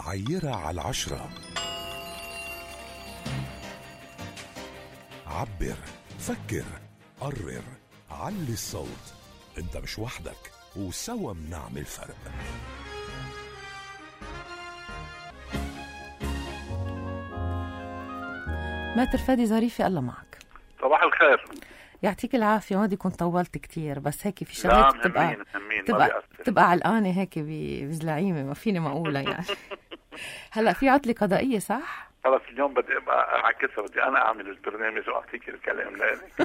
عيرة على 10. عبر، فكر، قرر، علي الصوت. انت مش وحدك، وسوا بنعمل فرق. ماتر فادي ظريفي، الله معك. صباح الخير. يعطيك العافية. ما بدي كنت طولت كتير، بس هيك في شغلات بتبقى علقانة هيك بزلعيمة، ما فيني ما أقولها يعني. هلأ في عطلة قضائية صح؟ خلص اليوم بدي ابقى اعكسها، بدي انا اعمل البرنامج واعطيك الكلام لك.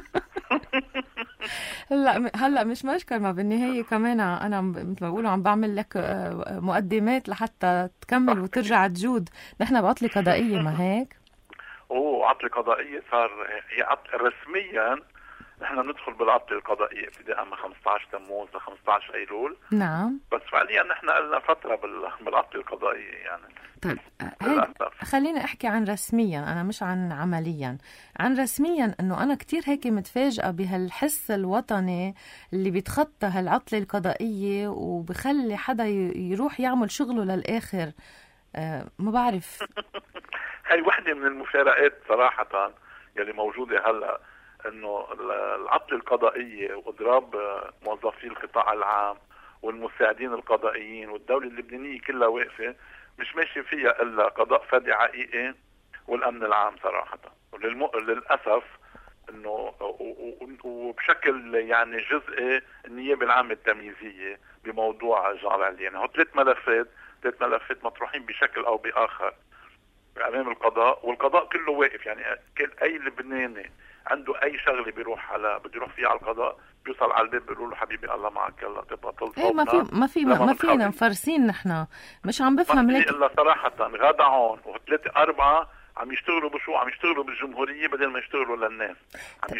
هلا مش مشكل، ما بالنهاية كمان انا مثل ما بقولوا عم بعمل لك مقدمات لحتى تكمل وترجع تجود. نحن بعطلة قضائية، ما هيك؟ عطلة قضائية صار. هي رسميا نحن ندخل بالعطلة القضائية ابتداء من 15 تموز ل 15 ايلول. نعم. بس فعليا نحن لنا فترة بالعطلة القضائية يعني. طيب خليني احكي عن رسميا، انا مش عن عمليا. عن رسميا انه انا كتير هيك متفاجئة بهالحس الوطني اللي بيتخطى هالعطلة القضائية وبخلي حدا يروح يعمل شغله للآخر. ما بعرف. هاي وحدة من المفارقات صراحة يلي موجودة هلا، انه العطلة القضائية واضراب موظفي القطاع العام والمساعدين القضائيين والدولة اللبنانية كلها واقفة، مش ماشي فيها الا قضاء فادي حقيقي والامن العام صراحة. وللأسف انه وبشكل يعني جزئي النيابة العامة التمييزية بموضوع جعل علينا. هو ثلاث ملفات مطروحين بشكل او باخر امام القضاء، والقضاء كله واقف. يعني اي لبناني عنده اي شغله بيروح بده يروح فيها على القضاء، بيوصل على الباب بيقولوا له حبيبي الله معك، يلا تبقى تلصقنا. ما فينا مفرسين نحن. مش عم بفهم ليك الا صراحه غدا هون وثلاثه اربعه عم يشتغلوا بشو؟ عم يشتغلوا بالجمهوريه بدل ما يشتغلوا للناس. عم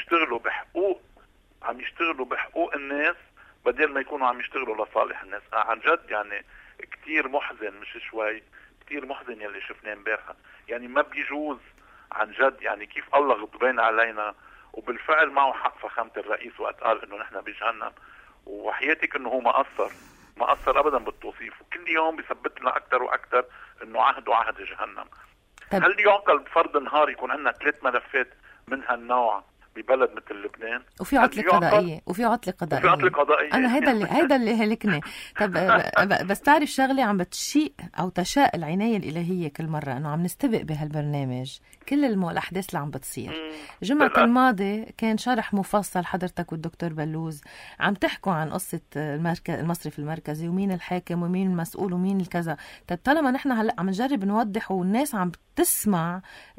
يشتغلوا بحقوق الناس بدل ما يكونوا عم يشتغلوا لصالح الناس. عن جد يعني كتير محزن، مش شوي، كتير محزن يلي شفناه امبارح. يعني ما بيجوز عن جد، يعني كيف الله غضبان علينا. وبالفعل معه حق فخامة الرئيس وقت قال انه نحن بجهنم، وحياتك انه هو ما قصر ابدا بالتوصيف، وكل يوم بيثبت لنا اكثر واكثر انه عهده عهد جهنم. هل يعقل بفرض نهار يكون عندنا 3 ملفات من هالنوع ببلد مثل لبنان وفي عطلة قضائية انا هيدا اللي هلكني. طب بس تعرف شغلة عم بتشيء او تشاء العناية الإلهية كل مرة انه عم نستبق بهالبرنامج كل الاحداث اللي عم بتصير. جمعة الماضي كان شرح مفصل حضرتك والدكتور بلوز عم تحكوا عن قصة المصرف المركزي ومين الحاكم ومين المسؤول ومين الكذا. طب طالما نحن هلا عم نجرب نوضح والناس عم تسمع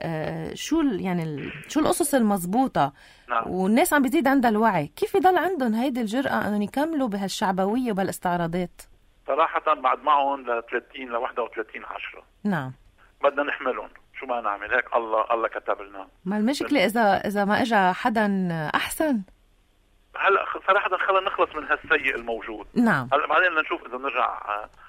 شو القصص المضبوطة، نعم. والناس عم بيزيد عندها الوعي، كيف يضل عندهم هيدي الجرأة أن يكملوا بهالشعبوية وبهالاستعراضات؟ صراحة بعد معهم ل 31/10. نعم. بدنا نحملهم، شو ما نعمل هيك الله كتب لنا. ما المشكلة إذا ما إجا حدا أحسن؟ هلا صراحة خلينا نخلص من هالسيء الموجود. نعم. هلا بعدين نشوف إذا نرجع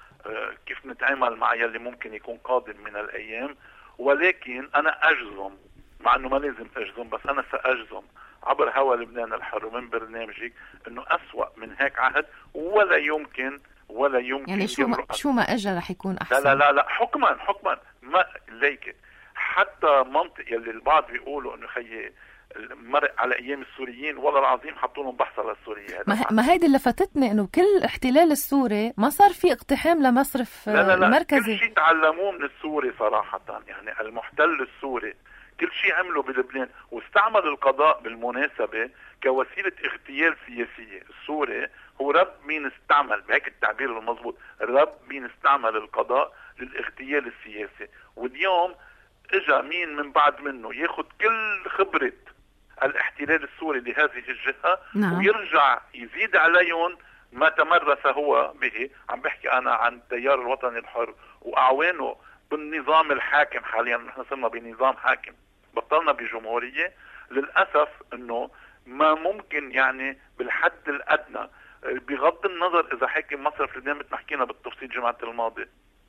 كيف نتعامل مع يلي ممكن يكون قادم من الأيام. ولكن أنا أجزم، مع أنه ما لازم أجزم، بس أنا سأجزم عبر هوا لبنان الحر ومن برنامجك أنه أسوأ من هيك عهد ولا يمكن يعني شو ما أجا رح يكون أحسن. لا حكما ما ليك. حتى منطق يلي البعض بيقولوا أنه خيي مرق على أيام السوريين، والله العظيم حطوا لهم بحث للسوريين. ما هيدي اللي فتتني، انه كل احتلال السوري ما صار في اقتحام لمصرف المركزي. كل شيء تعلموه من السوري صراحة. يعني المحتل السوري كل شيء عمله بلبنان، واستعمل القضاء بالمناسبة كوسيلة اغتيال سياسية. السوري هو رب مين استعمل، بهيك التعبير المضبوط، رب مين استعمل القضاء للاغتيال السياسي. واليوم اجا مين من بعد منه ياخد كل خبرة الاحتلال السوري لهذه الجهة. نعم. ويرجع يزيد عليهم ما تمرس هو به. عم بحكي أنا عن التيار الوطني الحر وأعوانه بالنظام الحاكم. حاليا نحن صرنا بنظام حاكم، بطلنا بجمهورية. للأسف أنه ما ممكن يعني بالحد الأدنى، بغض النظر إذا حاكم مصرف لبنان مثل ما حكينا بالتفصيل جمعة الماضي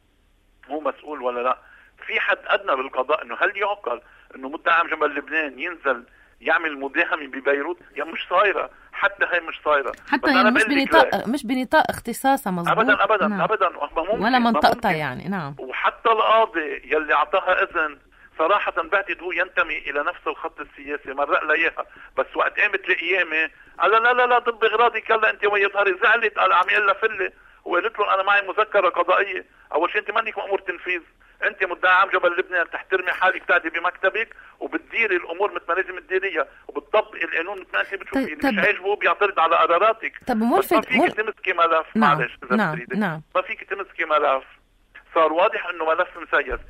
هو مسؤول ولا لا، في حد أدنى بالقضاء. أنه هل يعقل أنه متهم جبل لبنان ينزل يعمل مداهمة ببيروت؟ يعني مش صايرة. حتى هي مش صايره، حتى هي مش بنطاق اختصاصها مظبوط. ابدا ابدا نعم. ابدا ولا منطقتها يعني. نعم. وحتى القاضي يلي اعطاها اذن صراحه بعتقد هو ينتمي الى نفس الخط السياسي، مرق لها اياها، بس وقت قامت القيامه قال لا ضد اغراضي كلا انت ويا طاري، زعلت، قال عم يقول لها فله، وقالت له انا معي مذكره قضائيه. اول شيء انت مانك مامور تنفيذ، انت مدعي عام جبل لبنان، تحترمي حالك، تقعدي بمكتبك وبتديري الامور مثل ما لازم تديريها وبتطبقي القانون مثل ما انت بتشوفي. مش عاجبه بيعترض على قراراتك. طب ما فيك تمسكي ملف. معلش اذا بتريدي ما فيك تمسكي ملف. صار واضح انه ملف مسيس.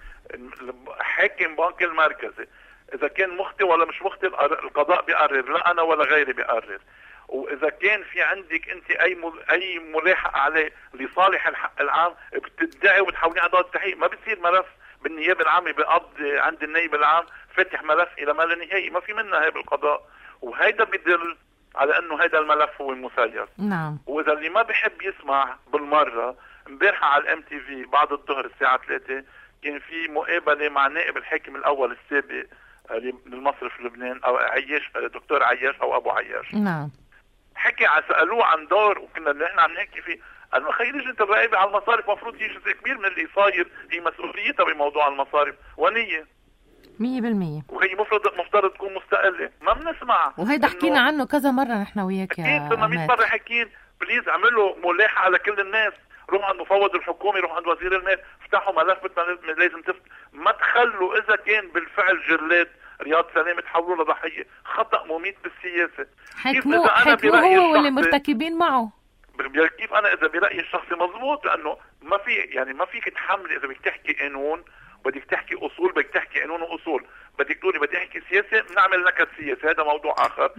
حاكم بنك المركزي اذا كان مخطئ ولا مش مخطئ القضاء بيقرر، لا انا ولا غيري بيقرر. واذا كان في عندك انت اي ملاحقه عليه لصالح الحق العام بتدعي وبتحوليه على دار التحقيق، ما بتصير ملف بالنيابه العامه بقضي عند النائب العام فتح ملف الى ما لا نهائي، ما في منها هي بالقضاء. وهيدا بيدل على انه هيدا الملف هو المسير. نعم. واذا اللي ما بحب يسمع بالمره، امبارحه على الام تي في بعد الظهر الساعه 3 كان في مقابله مع نائب الحاكم الاول السابق للمصرف لبنان او عياش، دكتور عياش او ابو عياش. نعم. حكي سالوه عن دور، وكنا نحن عم نحكي فيه، قال له خي لجنة الرقابة على المصارف مفروض هي جزء كبير من اللي صاير، هي مسؤوليتها بموضوع المصارف ونية 100%، وهي مفترض تكون مستقلة. ما بنسمع، وهيدا حكينا عنه كذا مرة نحن وياك يا أكيد. كنا 100 مرة حكين بليز اعملوا ملاحقة على كل الناس، روحوا عند مفوض الحكومي، روحوا عند وزير المال، افتحوا ملف مثل لازم ما تخلوا اذا كان بالفعل جلاد رياض سلامة تحولوا لضحية خطأ مميت بالسياسة. حيكموا هو واللي مرتكبين معه. كيف انا اذا برأيي الشخصي مضبوط، لانه ما فيك تحملي اذا بدك تحكي قانون، بدك تحكي اصول، بدك تحكي قانون واصول، بدك تقولي بدي احكي سياسة، بنعمل نكد سياسي، هذا موضوع اخر.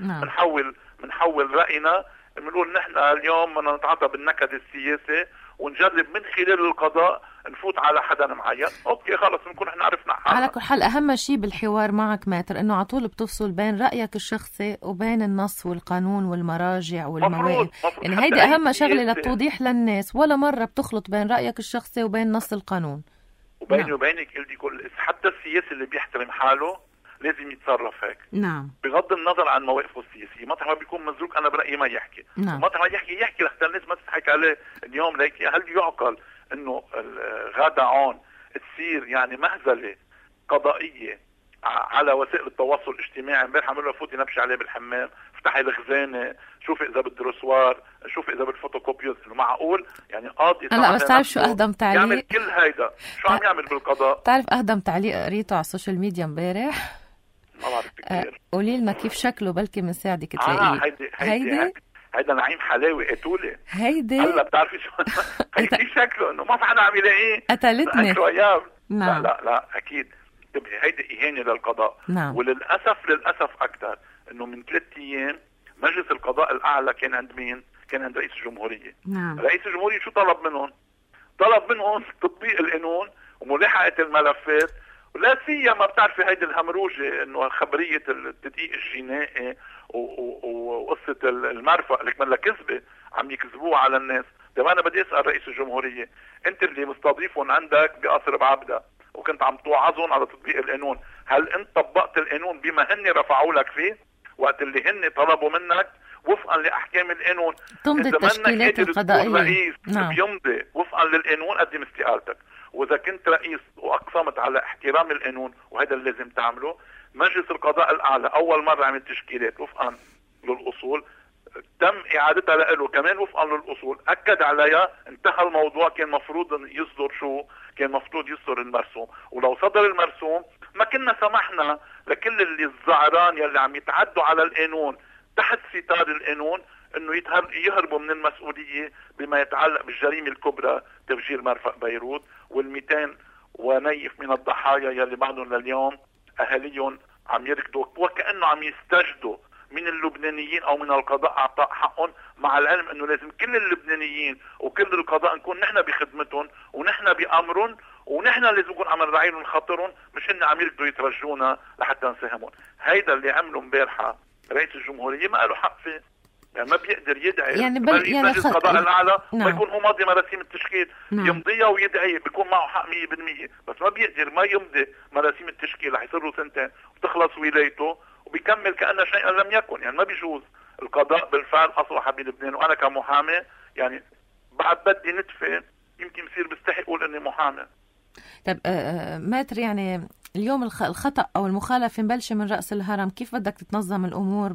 بنحول رأينا، بنقول نحن اليوم بدنا نتعاطى بالنكد السياسي ونجرب من خلال القضاء نفوت على حدا معين. اوكي خلص بنكون احنا عرفنا حالنا. على كل حال اهم شيء بالحوار معك ماتر انه على طول بتفصل بين رايك الشخصي وبين النص والقانون والمراجع والمواقف، يعني هيدي اهم شغله للتوضيح للناس، ولا مره بتخلط بين رايك الشخصي وبين نص القانون. وبيني وبينك قلتي كل حتى السياسي اللي بيحترم حاله لازم يتصرف هيك. نعم. بغض النظر عن مواقفه السياسيه، مطرح ما بيكون مزروق انا برايي ما يحكي. نعم. مطرح ما يحكي لحتى الناس ما تضحك عليه. اليوم ليك هل يعقل انه غدا عون تصير يعني مهزله قضائيه على وسائل التواصل الاجتماعي؟ امبارح عملوا فوتي نبشي عليه بالحمام، افتحي الخزانه، شوفي اذا بالدروسوار، شوفي اذا بالفوتوكوبيوز. معقول يعني قاضي هلا بس تعرف شو اهدم تعليق يعمل كل هيدا؟ شو عم يعمل بالقضاء؟ تعرف اهدم تعليق قريته على السوشيال ميديا امبارح؟ ما بعرف كثير. قولي لنا كيف شكله بلكي بنساعدك تلاقيه. هيدا نعيم حلاوي قتولي. هيدي هلا بتعرفي شو هيدي شكله انه ما في حدا عم يلاقيه. قتلتني. نعم. لا اكيد هيدي اهانه للقضاء. نعم. وللاسف اكثر انه من 3 ايام مجلس القضاء الاعلى كان عند مين؟ كان عند رئيس الجمهوريه. نعم. رئيس الجمهوريه شو طلب منهم؟ طلب منهم تطبيق القانون وملاحقه الملفات، ولا سيما بتعرفي هيدي الهمروجه انه خبريه التدقيق الجنائي وقصه المرفق اللي كمان كذبه عم يكذبوها على الناس. طيب انا بدي اسال رئيس الجمهوريه، انت اللي مستضيفهم عندك بقصر بعبده وكنت عم توعظهم على تطبيق القانون، هل انت طبقت القانون بما هن رفعوا لك فيه وقت اللي هن طلبوا منك وفقا لاحكام القانون؟ تمضي التشكيلات القضائيه. رئيس بيمضي وفقا للقانون قدم استقالتك. واذا كنت رئيس واقسمت على احترام القانون، وهذا اللي لازم تعمله، مجلس القضاء الاعلى اول مره عمل تشكيلات وفقا للاصول، تم اعادتها له كمان وفقا للاصول، اكد عليها، انتهى الموضوع. كان مفروض يصدر شو؟ كان مفروض يصدر المرسوم، ولو صدر المرسوم ما كنا سمحنا لكل اللي الزعران يلي عم يتعدوا على القانون تحت ستار القانون انه يهربوا من المسؤوليه بما يتعلق بالجريمه الكبرى تفجير مرفق بيروت وال200 ونيف من الضحايا يلي بعدهم لليوم اهاليهم عم يركضوا وكانه عم يستجدوا من اللبنانيين او من القضاء اعطاء حقهم، مع العلم انه لازم كل اللبنانيين وكل القضاء نكون نحن بخدمتهم ونحن بامرهم، ونحن لازم نكون عم نراعي لهم خاطرهم، مش هن عم يركضوا يترجونا لحتى نساهمهم. هيدا اللي عمله امبارحه رئيس الجمهوريه ما له حق فيه، يعني ما بيقدر يدعي يعني مجلس القضاء الاعلى نعم. يكون هو ماضي مراسيم التشكيل نعم. يمضيها ويدعي بيكون معه حق 100%، بس ما بيقدر ما يمضي مراسيم التشكيل رح يصير له 2 سنين وتخلص ولايته وبيكمل كأن شيئا لم يكن. يعني ما بيجوز القضاء بالفعل اصبح بلبنان، وانا كمحامي يعني بعد بدي نتفه يمكن بصير بستحق اقول اني محامي. طب ماتر، يعني اليوم الخطأ أو المخالفة مبلشة من رأس الهرم، كيف بدك تتنظم الأمور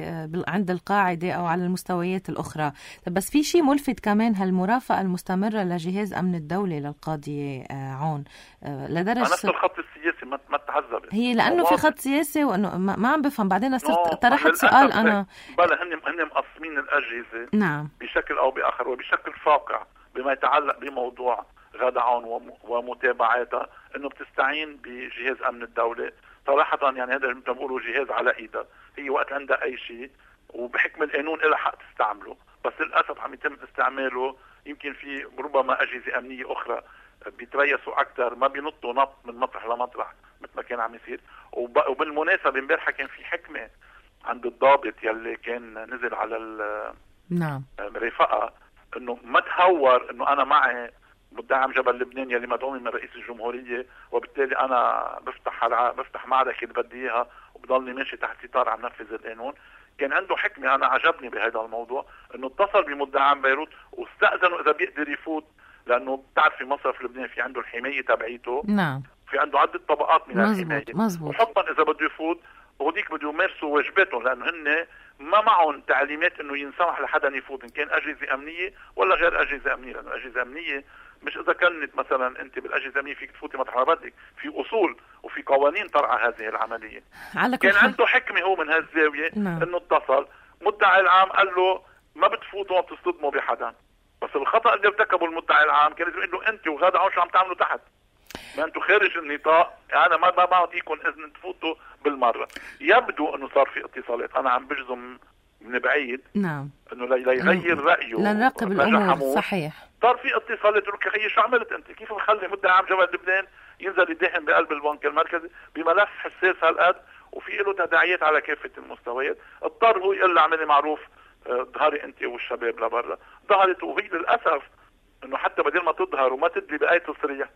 عند القاعدة أو على المستويات الأخرى؟ طب بس في شيء ملفت كمان، هالمرافقة المستمرة لجهاز أمن الدولة للقاضية عون لدرجة نفس الخط السياسي ما تحذبت هي، لأنه في خط سياسي، وأنه ما عم بفهم. بعدين صرت طرحت سؤال أنا بلا هن مقسمين الأجهزة نعم بشكل أو بآخر وبشكل فاقع بما يتعلق بموضوع غادة عون ومتابعاتها، انه بتستعين بجهاز امن الدولة. صراحة يعني هذا مثل ما بيقولوا جهاز على ايدها، هي وقت عندها اي شيء وبحكم القانون لها حق تستعمله، بس للاسف عم يتم استعماله. يمكن في ربما اجهزة امنية اخرى بيتريسوا اكثر، ما بينطوا نط من مطرح لمطرح مثل ما كان عم يصير. وبالمناسبة امبارحة كان في حكمة عند الضابط يلي كان نزل على نعم الرفقة، انه ما تهور انه انا معي مدعي عام جبل لبنان يلي مدعومي من رئيس الجمهورية، وبالتالي انا بفتح معركة اللي بدي اياها وبضلني ماشي تحت ستار عم نفذ القانون. كان عنده حكمة انا عجبني بهذا الموضوع، انه اتصل بمدعي عام بيروت واستأذنوا اذا بيقدر يفوت، لانه بتعرفي مصرف لبنان في عنده الحماية تبعيته، نعم في عنده عدة طبقات من الحماية، مزبوط. وحقا اذا بده يفوت وهديك بده يمارسوا واجباتهم، لانه هن ما معهم تعليمات انه ينسمح لحدا يفوت، ان كان اجهزة امنية ولا غير اجهزة امنية. لانه اجهزة امنية مش اذا كانت مثلا انت بالاجهزة الامنية فيك تفوتي مطرح ما بدك، في اصول وفي قوانين ترعى هذه العملية. كان عنده حكمة هو من هالزاوية انه اتصل مدعي العام قال له ما بتفوتوا وما بتصطدموا بحدا، بس الخطأ اللي ارتكبه المدعي العام كان لازم يقول له انت وغادة عون شو عم تعملوا تحت، ما انتم خارج النطاق، انا ما بعطيكم اذن تفوتوا بالمرة. يبدو انه صار في اتصالات، انا عم بجزم من بعيد نعم انه ليغير رايه لنراقب الامور. صحيح صار في اتصالات، يقول لك خيي شو عملت انت؟ كيف بخلي مدعي عام جبل لبنان ينزل يدهن بقلب البنك المركزي بملف حساس هالقد وفي له تداعيات على كافة المستويات؟ اضطر هو يقول له اعملي معروف ظهري انت والشباب لبرا. ظهرت، وهي للاسف انه حتى بدل ما تظهر وما تدلي بآية تصريح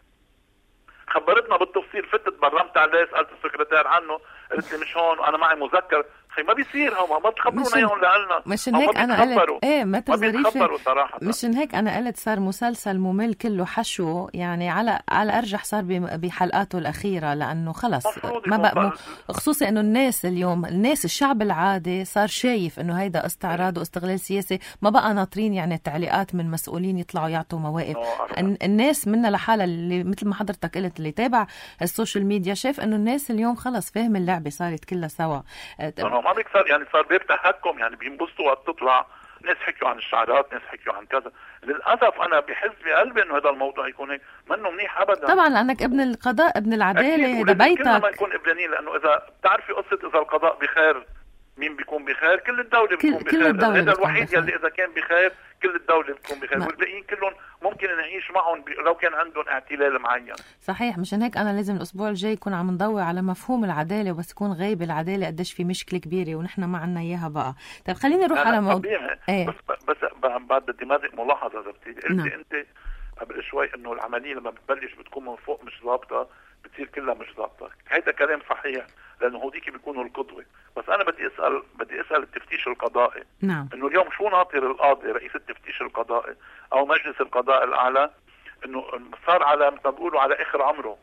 خبرتنا بالتفصيل. فتت برمت عليه، سألت السكرتير عنه، قلت لي مش هون وانا معي مذكر. خي ما بيصير، هم ما بتخبرونا اياهم لنا. مشان هيك انا قلت ما بيتخبروا صراحه. مشان هيك انا قلت صار مسلسل ممل كله حشو، يعني على ارجح صار بحلقاته الاخيره، لانه خلص ما بقى خصوصي انه الناس اليوم، الشعب العادي صار شايف انه هيدا استعراض واستغلال سياسي، ما بقى ناطرين يعني تعليقات من مسؤولين يطلعوا يعطوا مواقف. الناس منا لحالها اللي مثل ما حضرتك قلت اللي تابع السوشيال ميديا شايف انه الناس اليوم خلص فاهم اللعبه صارت كلها سوا. ما بيكسر يعني، صار باب تحكم، يعني بينبسطوا وقت تطلع ناس حكيوا عن الشعارات، ناس حكيوا عن كذا. للاسف انا بحس بقلبي انه هذا الموضوع يكون هيك، منه منيح ابدا. طبعا لانك ابن القضاء ابن العداله، هذا بيتك. كلنا ما نكون ابنانين، لانه اذا بتعرفي قصه اذا القضاء بخير مين بيكون بخير؟ كل الدوله بتكون بخير. هذا الوحيد يلي اذا كان بخير كل الدوله بتكون بخير، والباقيين كلهم ممكن نعيش معهم لو كان عندهم اعتلال معين. صحيح. مشان هيك انا لازم الاسبوع الجاي يكون عم نضوي على مفهوم العداله، وبس يكون غايب العداله قديش في مشكله كبيره ونحن ما عنا اياها بقى. طيب خليني نروح على موضوع بس بعد بدي مازق ملاحظه اذا بتيجي. قلتي انت قبل شوي انه العمليه لما بتبلش بتكون من فوق مش ضابطه، بتصير كلها مش ضابطه. هيدا كلام صحيح، لانه هوديك بيكونوا القدوه. بس انا بدي اسال التفتيش القضائي. نعم. انه اليوم شو ناطر القاضي رئيس التفتيش القضائي او مجلس القضاء الاعلى؟ انه صار على مثل ما بيقولوا على اخر عمره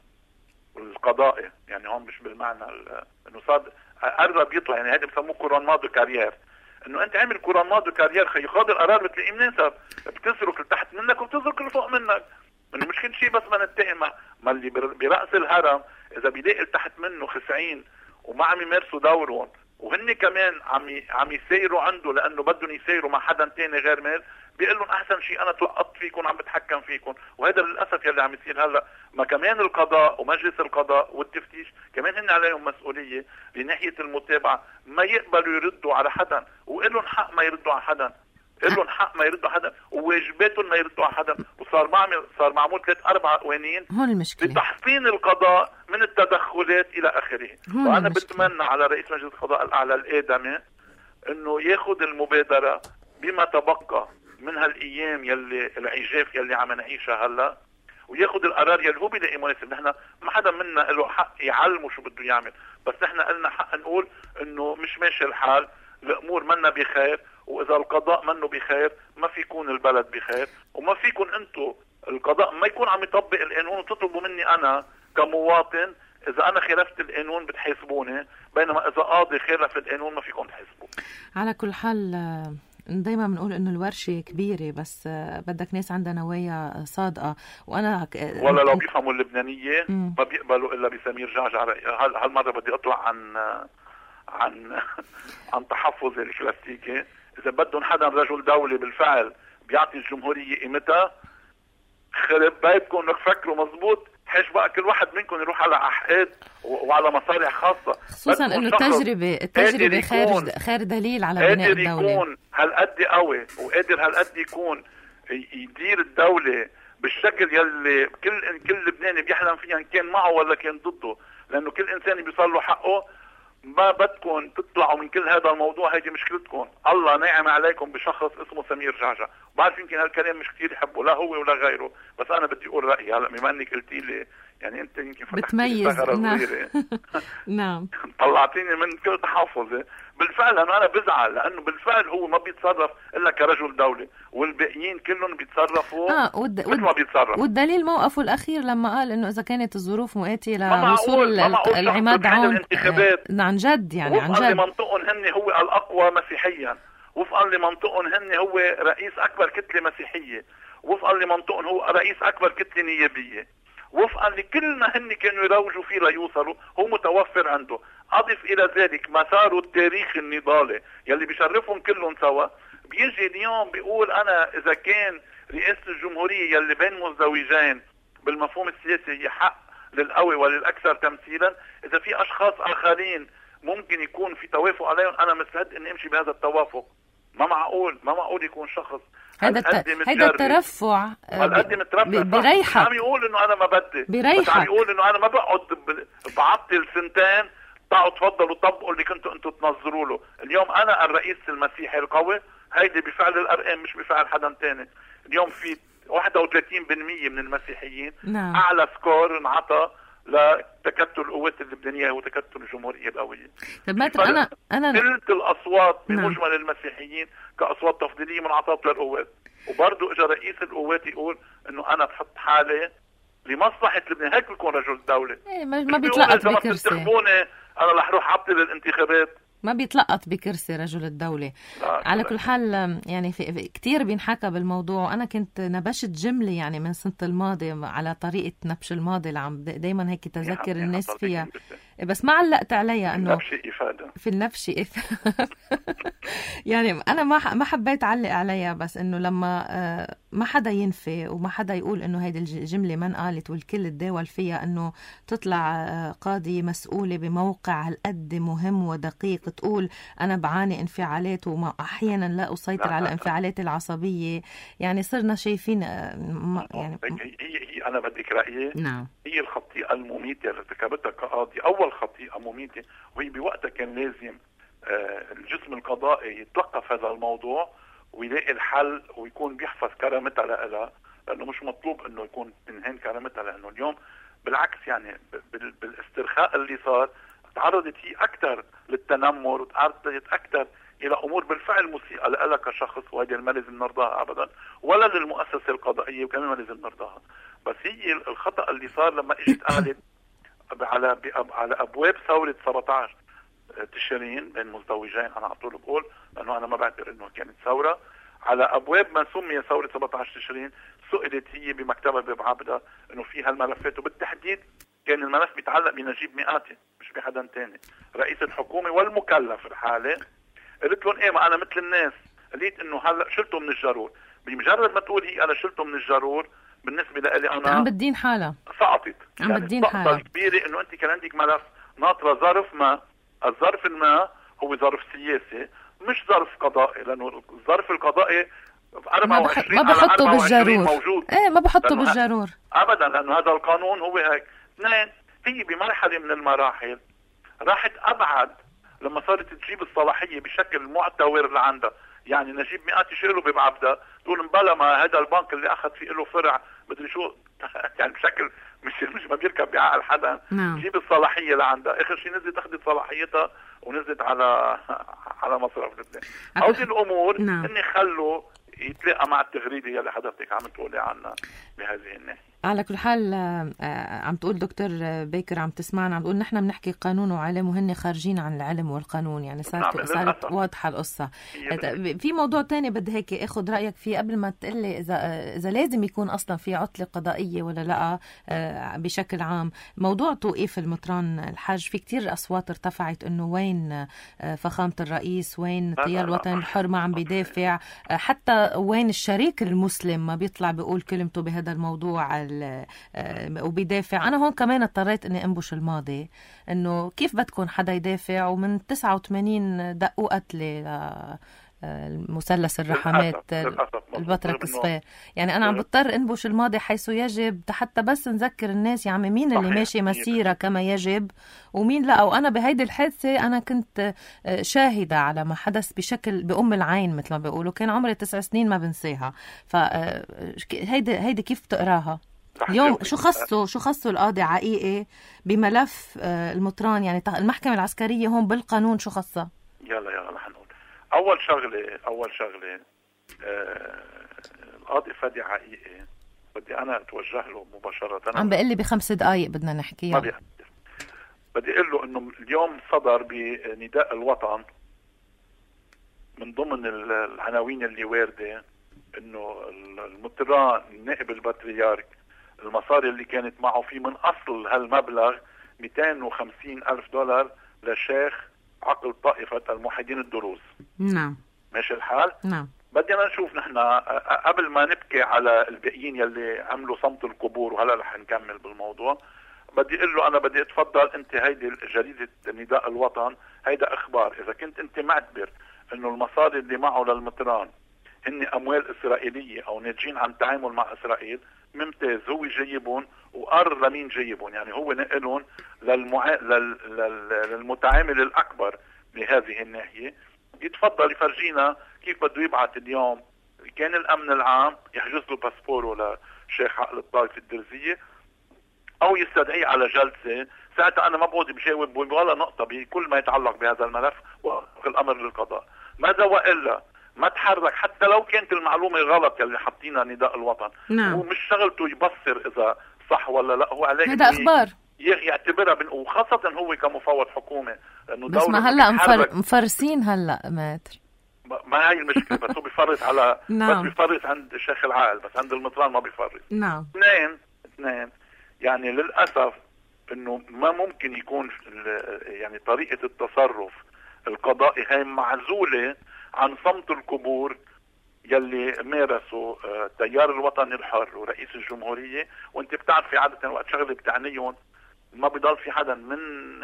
القضائي، يعني هون مش بالمعنى انه صار قرب يطلع، يعني هذا بسموه كورونما دو كارير. انه انت عامل كورونما دو كارير، خي خاض القرار بتلاقيه مناسب، بتزرق لتحت منك وبتزرق لفوق منك. انه مش كل شيء بس ما نتهم. ما اللي برأس الهرم اذا بيلاقي تحت منه خسعين وما عم يمارسوا دورهم، وهن كمان عم يسيروا عنده لانه بدهم يسيروا مع حدا تاني غير مال، بيقول لهم احسن شيء انا تلقطت فيكم، عم بتحكم فيكم. وهذا للاسف يلي عم يصير هلا. ما كمان القضاء ومجلس القضاء والتفتيش كمان هن عليهم مسؤوليه لناحيه المتابعه، ما يقبلوا يردوا على حدا، وقال لهم حق ما يردوا على حدا، قال لهم حق ما يردوا حدا، وواجباتهم ما يردوا على حدا. وصار معمول 3-4 قوانين لتحصين القضاء من التدخلات الى اخره. وانا بتمنى على رئيس مجلس القضاء الاعلى الادمي انه ياخذ المبادره بما تبقى من هالايام يلي العجاف يلي عم نعيشها هلا، وياخذ القرار يلي هو بيلاقي مناسب. نحن ما حدا منا له حق يعلمه شو بده يعمل، بس نحن قلنا حق نقول انه مش ماشي الحال، الامور منا بخير، واذا القضاء منه بخير ما في يكون البلد بخير، وما فيكن انتم القضاء ما يكون عم يطبق القانون وتطلبوا مني انا كمواطن اذا انا خالفت القانون بتحاسبوني، بينما اذا قاضي خالف القانون ما فيكم تحاسبوا. على كل حال دايما بنقول انه الورشة كبيرة، بس بدك ناس عندها نوايا صادقة. وانا ولا لو بيفهموا اللبنانية ما بيقبلوا الا بسمير جعجع. هالمرة بدي اطلع عن تحفظ الكلاسيكي. اذا بدهم حدا رجل دولة بالفعل بيعطي الجمهورية قيمتها، خرب بيتكم انك فكروا مزبوط، حيش بقى كل واحد منكم يروح على عقاد وعلى مصالح خاصة، خصوصا انه التجربة خير دليل على بناء الدولة. قادر يكون هالقد قوي وقادر هالقد يكون يدير الدولة بالشكل يلي كل لبناني بيحلم فيها، ان كان معه ولا كان ضده، لانه كل انسان بيصير له حقه. ما بدكم تطلعوا من كل هذا الموضوع، هيدي مشكلتكم. الله ناعم عليكم بشخص اسمه سمير جعجع. بعرف يمكن هالكلام مش كتير يحبه لا هو ولا غيره، بس انا بدي اقول رايي. هلا بما انك قلتي لي يعني انت يمكن بتميز. نعم طلعتيني من كل تحفظي. بالفعل انا بزعل، لانه بالفعل هو ما بيتصرف الا كرجل دولة، والباقيين كلهم بيتصرفوا مثل ما بيتصرف. والدليل موقفه الاخير لما قال انه اذا كانت الظروف مؤاتية لوصول العماد عون عن جد، يعني عن جد وفقا لمنطقهم هن هو الاقوى مسيحيا، وفقا لمنطقهم هن هو رئيس اكبر كتلة مسيحية، وفقا لمنطقهم هو رئيس اكبر كتلة نيابية، وفقا لكل ما هن كانوا يروجوا فيه ليوصلوا هو متوفر عنده. اضف الى ذلك مساره التاريخي النضالي يلي بيشرفهم كلهم سوا. بيجي اليوم بيقول انا اذا كان رئاسة الجمهورية يلي بين مزدوجين بالمفهوم السياسي هي حق للقوي وللاكثر تمثيلا، اذا في اشخاص اخرين ممكن يكون في توافق عليهم انا مستعد اني امشي بهذا التوافق. ما معقول يكون شخص هيدا الترفع بريحك. عم يقول انه انا ما بدي، بس عم يقول انه انا ما بقعد بعطل سنتين تعالوا تفضلوا طبقوا اللي كنتوا انتوا تنظروا له. اليوم انا الرئيس المسيحي القوي، هيدي بفعل الارقام مش بفعل حدا تاني. اليوم في 31% من المسيحيين. نعم. اعلى سكور انعطى لتكتل القوات اللبنانية وتكتل الجمهورية القوية. أنا ثلث الأصوات بمجمل المسيحيين كأصوات تفضيلية منعطاة للقوات، وبرضه إجا رئيس القوات يقول إنه أنا بحط حالي لمصلحة لبنان. هيك بيكون رجل دولة. ما بيتلقط بكرسي. أنا رح روح أبطل الانتخابات. ما بيتلقط بكرسي رجل الدولة. على كل حال يعني في كتير بينحكى بالموضوع. أنا كنت نبشت جملة يعني من سنة الماضي على طريقة نبش الماضي اللي عم دايما هيك تذكر الناس فيها، بس ما علقت عليها انه النبش إفادة. في النبش يعني انا ما حبيت اعلق عليها، بس انه لما ما حدا ينفي وما حدا يقول انه هيدي الجمله ما انقالت والكل تداول فيها، انه تطلع قاضي مسؤوله بموقع هالقد مهم ودقيق تقول انا بعاني انفعالات وما احيانا لا اسيطر على انفعالاتي العصبيه. يعني صرنا شايفين يعني هي انا بدك رايي. نعم. هي الخطيئه المميته اللي ارتكبتها كقاضي، اول خطيئه مميته، وهي بوقتها كان لازم الجسم القضائي يتلقف هذا الموضوع ويلاقي الحل ويكون بيحفظ كرامتها لها، لانه مش مطلوب انه يكون تنهين كرامتها، لانه اليوم بالعكس يعني بالاسترخاء اللي صار تعرضت هي اكثر للتنمر وتعرضت اكثر الى امور بالفعل مسيئه لها كشخص، وهذه ما لازم نرضاها ابدا، ولا للمؤسسه القضائيه وكمان ما لازم نرضاها. بس هي الخطا اللي صار لما اجت قالت على ابواب ثوره 17 تشرين بين مزدوجين، انا على طول بقول لانه انا ما بعتبر انه كانت ثوره، على ابواب ما سمي ثوره 17 تشرين سئلت هي بمكتبها ببعبدة انه في هالملفات، وبالتحديد كان الملف بيتعلق بنجيب مئاتي مش بحدا تاني رئيس الحكومه والمكلف الحالي. قلت لهم ايه، ما انا مثل الناس قلت انه هلا شلته من الجرور. بمجرد ما تقول هي انا شلته من الجرور، بالنسبه لي انا عم بدين حالها سقطت. عم بدين حالها كبيره انه انت كان عندك ملف ناطره ظرف ما، الظرف ما هو ظرف سياسي مش ظرف قضائي، لانه الظرف القضائي ما بحطه بالجرور موجود. ايه ما بحطه بالجرور ابدا، لانه هذا القانون هو هيك. اثنين، هي بمرحله من المراحل راحت ابعد لما صارت تجيب الصلاحيه بشكل معتور لعندها. يعني نجيب مئات يشيلوا ببعبدة تقول مبلا ما هذا البنك اللي اخذ فيه له فرع مدري شو يعني بشكل مش ما بيركب بعقل حدا. نعم. تجيب الصلاحيه لعندها، اخر شيء نزلت اخذت صلاحيتها ونزلت على مصرف لبنان. هذه الامور نعم. هن خلوا يتلاقى مع التغريده اللي حضرتك عم تقولي عنها بهذه الناحيه. على كل حال عم تقول دكتور بيكر، عم تسمعنا، عم تقول نحن بنحكي قانون وعلم وهن خارجين عن العلم والقانون، يعني صارت واضحة القصة. في موضوع تاني بدي هيك اخذ رأيك فيه قبل ما تقلي إذا لازم يكون أصلا في عطلة قضائية ولا لا بشكل عام. موضوع توقيف المطران الحج، في كتير أصوات ارتفعت إنه وين فخامة الرئيس، وين التيار الوطني الحر ما عم بيدافع، حتى وين الشريك المسلم ما بيطلع بيقول كلمته بهذا الموضوع وبيدافع. أنا هون كمان اضطريت أني أنبش الماضي أنه كيف بدكم حدا يدافع ومن 89 دقوا قتلة مثلث الرحمات البطرك الصغير. يعني أنا عم بضطر أنبش الماضي حيث يجب حتى بس نذكر الناس يا عمي مين اللي ماشي مسيرة كما يجب ومين لا. وأنا بهيدي الحادثة أنا كنت شاهدة على ما حدث بشكل بأم العين مثل ما بيقولوا، كان عمري 9 سنين ما بنساها. فهيدي كيف تقراها اليوم؟ شو خصوا القاضي عقيقي بملف المطران؟ يعني المحكمة العسكرية هون بالقانون شو خصها؟ يلا حنقول أول شغلة القاضي فادي عقيقي بدي أنا أتوجه له مباشرة. عم بقلي ب5 دقايق بدنا نحكي. ما بيحكي. بدي أقول له إنه اليوم صدر بنداء الوطن من ضمن العناوين اللي واردة إنه المطران النائب البطريرك المصاري اللي كانت معه في من أصل هالمبلغ $250,000 لشيخ عقل طائفة الموحدين الدروز. نعم. ماشي الحال؟ نعم. بدنا نشوف نحن قبل ما نبكي على الباقيين يلي عملوا صمت القبور، وهلا رح نكمل بالموضوع. بدي اقول له انا بدي اتفضل انت هيدي جريدة نداء الوطن، هيدا اخبار. اذا كنت انت معتبر انه المصاري اللي معه للمطران هن اموال اسرائيلية او ناتجين عن تعامل مع اسرائيل، ممتاز، هو جايبهم وقرر لمين جايبهم، يعني هو نقلهم للمتعامل الاكبر لهذه الناحية. يتفضل يفرجينا كيف بده يبعث اليوم. كان الامن العام يحجز له باسبوره لشيخ عقل الطائفة الدرزية او يستدعيه على جلسة، ساعتها انا ما بقعد بجاوب ولا نقطة بكل ما يتعلق بهذا الملف وفق الامر للقضاء. ماذا والا ما تحرك حتى لو كانت المعلومة غلط اللي حاطينها نداء الوطن. نعم. هو مش شغلته يبصر اذا صح ولا لا، هو عليه هذا اخبار يعتبرها وخاصة هو كمفوض حكومة انه بس ما هلا مفرسين هلا ماتر. ما هي المشكلة، بس هو بيفرط على نعم. بس بيفرط عند شيخ العقل، بس عند المطران ما بيفرط. نعم. اثنين يعني للأسف انه ما ممكن يكون يعني طريقة التصرف القضائي هاي معزولة عن صمت القبور يلي مارسوا التيار الوطني الحر ورئيس الجمهورية. وانت بتعرفي عادة وقت شغله بتعنيهم ما بيضل في حدا من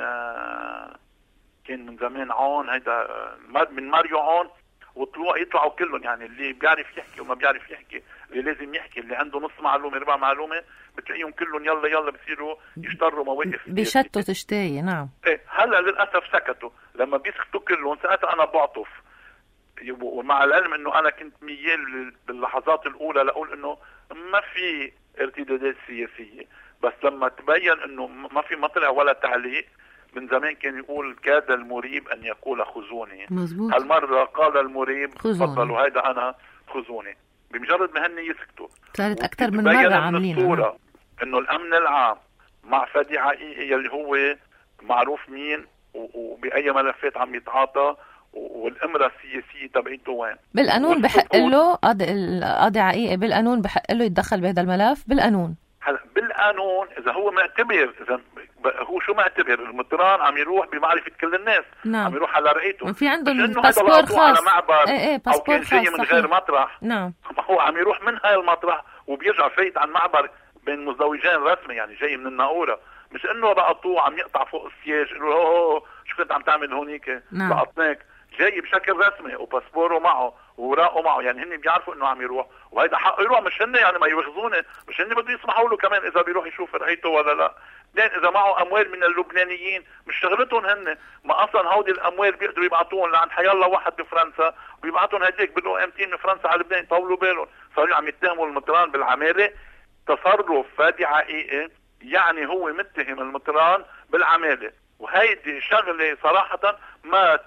كان من زمان عون هيدا من ماريو عون يطلعوا كلهم، يعني اللي بيعرف يحكي وما بيعرف يحكي، اللي لازم يحكي، اللي عنده نص معلومة ربع معلومة، بتلاقيهم كلهم يلا بصيروا يشتروا مواقف بيشتوا تشتاي. نعم. ايه هلا للأسف سكتوا. لما بيسكتوا كلهم ساعتها انا بعطف، ومع العلم انه انا كنت ميال باللحظات الاولى لاقول انه ما في ارتدادات سياسية، بس لما تبين انه ما في مطلع ولا تعليق، من زمان كان يقول كاد المريب ان يقول خذوني. مزبوط. هالمرة قال المريب تفضلوا هيدا انا خذوني. بمجرد ما هن يسكتوا صارت اكثر من مرة عاملينها انه الامن العام مع فادي عقيقي يلي هو معروف مين وبأي ملفات عم يتعاطى، والامرة السياسية تبعيته وين. بالقانون بحق له قاضي عقيقي، بالقانون بحق له يتدخل بهذا الملف بالقانون. هلا بالقانون اذا هو معتبر، اذا هو شو معتبر المطران عم يروح بمعرفة كل الناس. نعم. عم يروح على رأيته، في عندهم باسبور خاص على معبر او كان جاي من غير مطرح. نعم. ما هو عم يروح من هاي المطرح وبيرجع فايت عن معبر بين مزدوجين رسمي، يعني جاي من الناقورة، مش انه رقطوه عم يقطع فوق السياج يقولوا شو كنت عم تعمل هونيك. نعم. لقطناك. جاي بشكل رسمي وباسبوره معه ووراقه معه، يعني هن بيعرفوا انه عم يروح، وهيدا حقه يروح، مش هن يعني ما يوخزونه، مش هن بده يسمحوا له كمان اذا بيروح يشوف رأيته ولا لا. لين اذا معه اموال من اللبنانيين مش شغلتهم هن، ما اصلا هودي الاموال بيقدروا يبعثوهم لعند حيالله واحد بفرنسا وبيبعثون هديك بدهم قيمتين من فرنسا على لبنان، يطولوا بالهم. صاروا عم يتهموا المطران بالعماله. تصرف فادي عقيقي يعني هو متهم المطران بالعماله، وهيدي شغله صراحه ما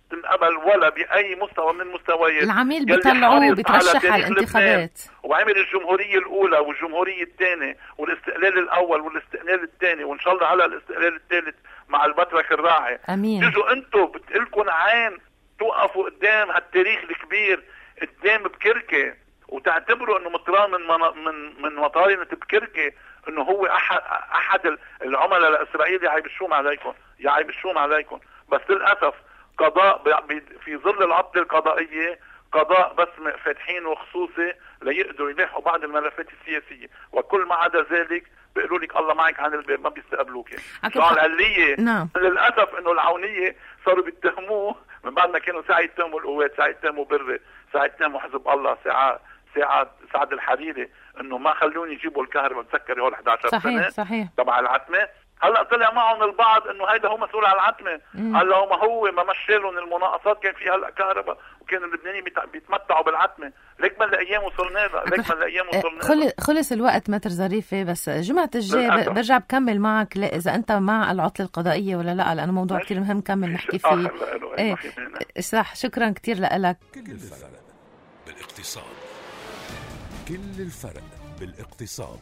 تنقبل ولا بأي مستوى من المستويات. العميل بيطلعوه بترشح على الانتخابات، وعمل الجمهورية الأولى والجمهورية الثانية والاستقلال الأول والاستقلال الثاني، وإن شاء الله على الاستقلال الثالث مع البطرك الراعي. أمين. تجوا أنتوا بتقلكن عين توقفوا قدام هالتاريخ الكبير قدام بكركة وتعتبروا انه مطران من مطارنة بكركة انه هو احد العملاء لاسرائيل. يعيب الشوم عليكم. بس للاسف قضاء في ظل العطلة القضائية قضاء بس فاتحين وخصوصي ليقدروا يلاحقوا بعض الملفات السياسية، وكل ما عدا ذلك بيقولوا لك الله معك عن الباب، ما بيستقبلوك. العلية نعم. للأسف انه العونية صاروا بيتهموه من بعد ما كانوا ساعة يتهموا القوات، ساعة يتهموا بري، ساعة يتهموا حزب الله، ساعة سعد الحريري انه ما خلوني يجيبوا الكهرباء. بتذكري هول 11 سنة صحيح تبع العتمة. هلا طلع معهم البعض انه هيدا هو مسؤول على العتمة. هلا هو ما مشيلهم المناقصات كان فيها هلا كهرباء وكانوا اللبنانيين بيتمتعوا بالعتمة. ليك من الايام وصلنا لها. خلص الوقت متر ظريفة. بس جمعة الجاي برجع بكمل معك اذا انت مع العطلة القضائية ولا لا، لانه موضوع كتير مهم كمل نحكي فيه. صح. شكرا كتير لك. كل الفرق بالاقتصاد. كل الفرق بالاقتصاد.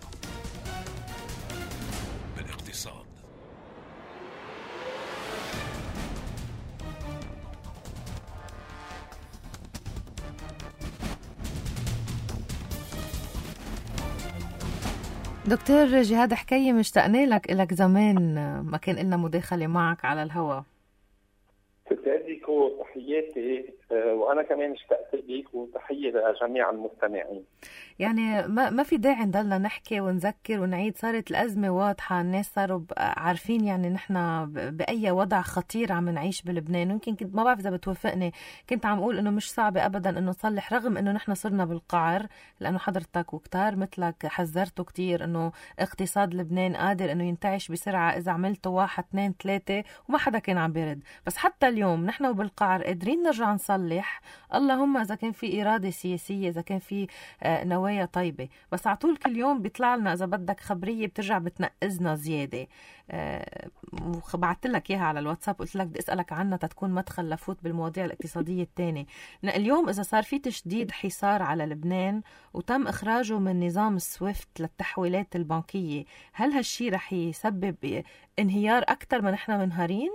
دكتور جهاد حكاية، مشتاقنا لك زمان ما كان لنا مداخلة معك على الهواء. تسعدك وتحياتي، وانا كمان اشتقت لك، وتحية لجميع المستمعين. يعني ما في داعي نضلنا نحكي ونذكر ونعيد، صارت الأزمة واضحة، الناس صاروا عارفين يعني نحن بأي وضع خطير عم نعيش بلبنان. ويمكن كنت ما بعرف إذا بتوافقني، كنت عم أقول إنه مش صعبة أبدا إنه نصلح، رغم إنه نحن صرنا بالقعر، لأنه حضرتك وكتار مثلك حذرتوا كتير إنه اقتصاد لبنان قادر إنه ينتعش بسرعة إذا عملتوا 1 2 3، وما حدا كان عم بيرد. بس حتى اليوم نحن وبالقعر قادرين نرجع نصلح، اللهم إذا كان في إرادة سياسية، إذا كان في نوايا طيبة. بس عطول كل يوم بيطلع لنا إذا بدك خبرية بترجع بتنقزنا زيادة. وبعت لك إياها على الواتساب، قلت لك بدي أسألك عنها تتكون مدخل لفوت بالمواضيع الاقتصادية التانية. اليوم إذا صار في تشديد حصار على لبنان وتم إخراجه من نظام السويفت للتحويلات البنكية، هل هالشي رح يسبب انهيار أكتر ما نحن منهارين؟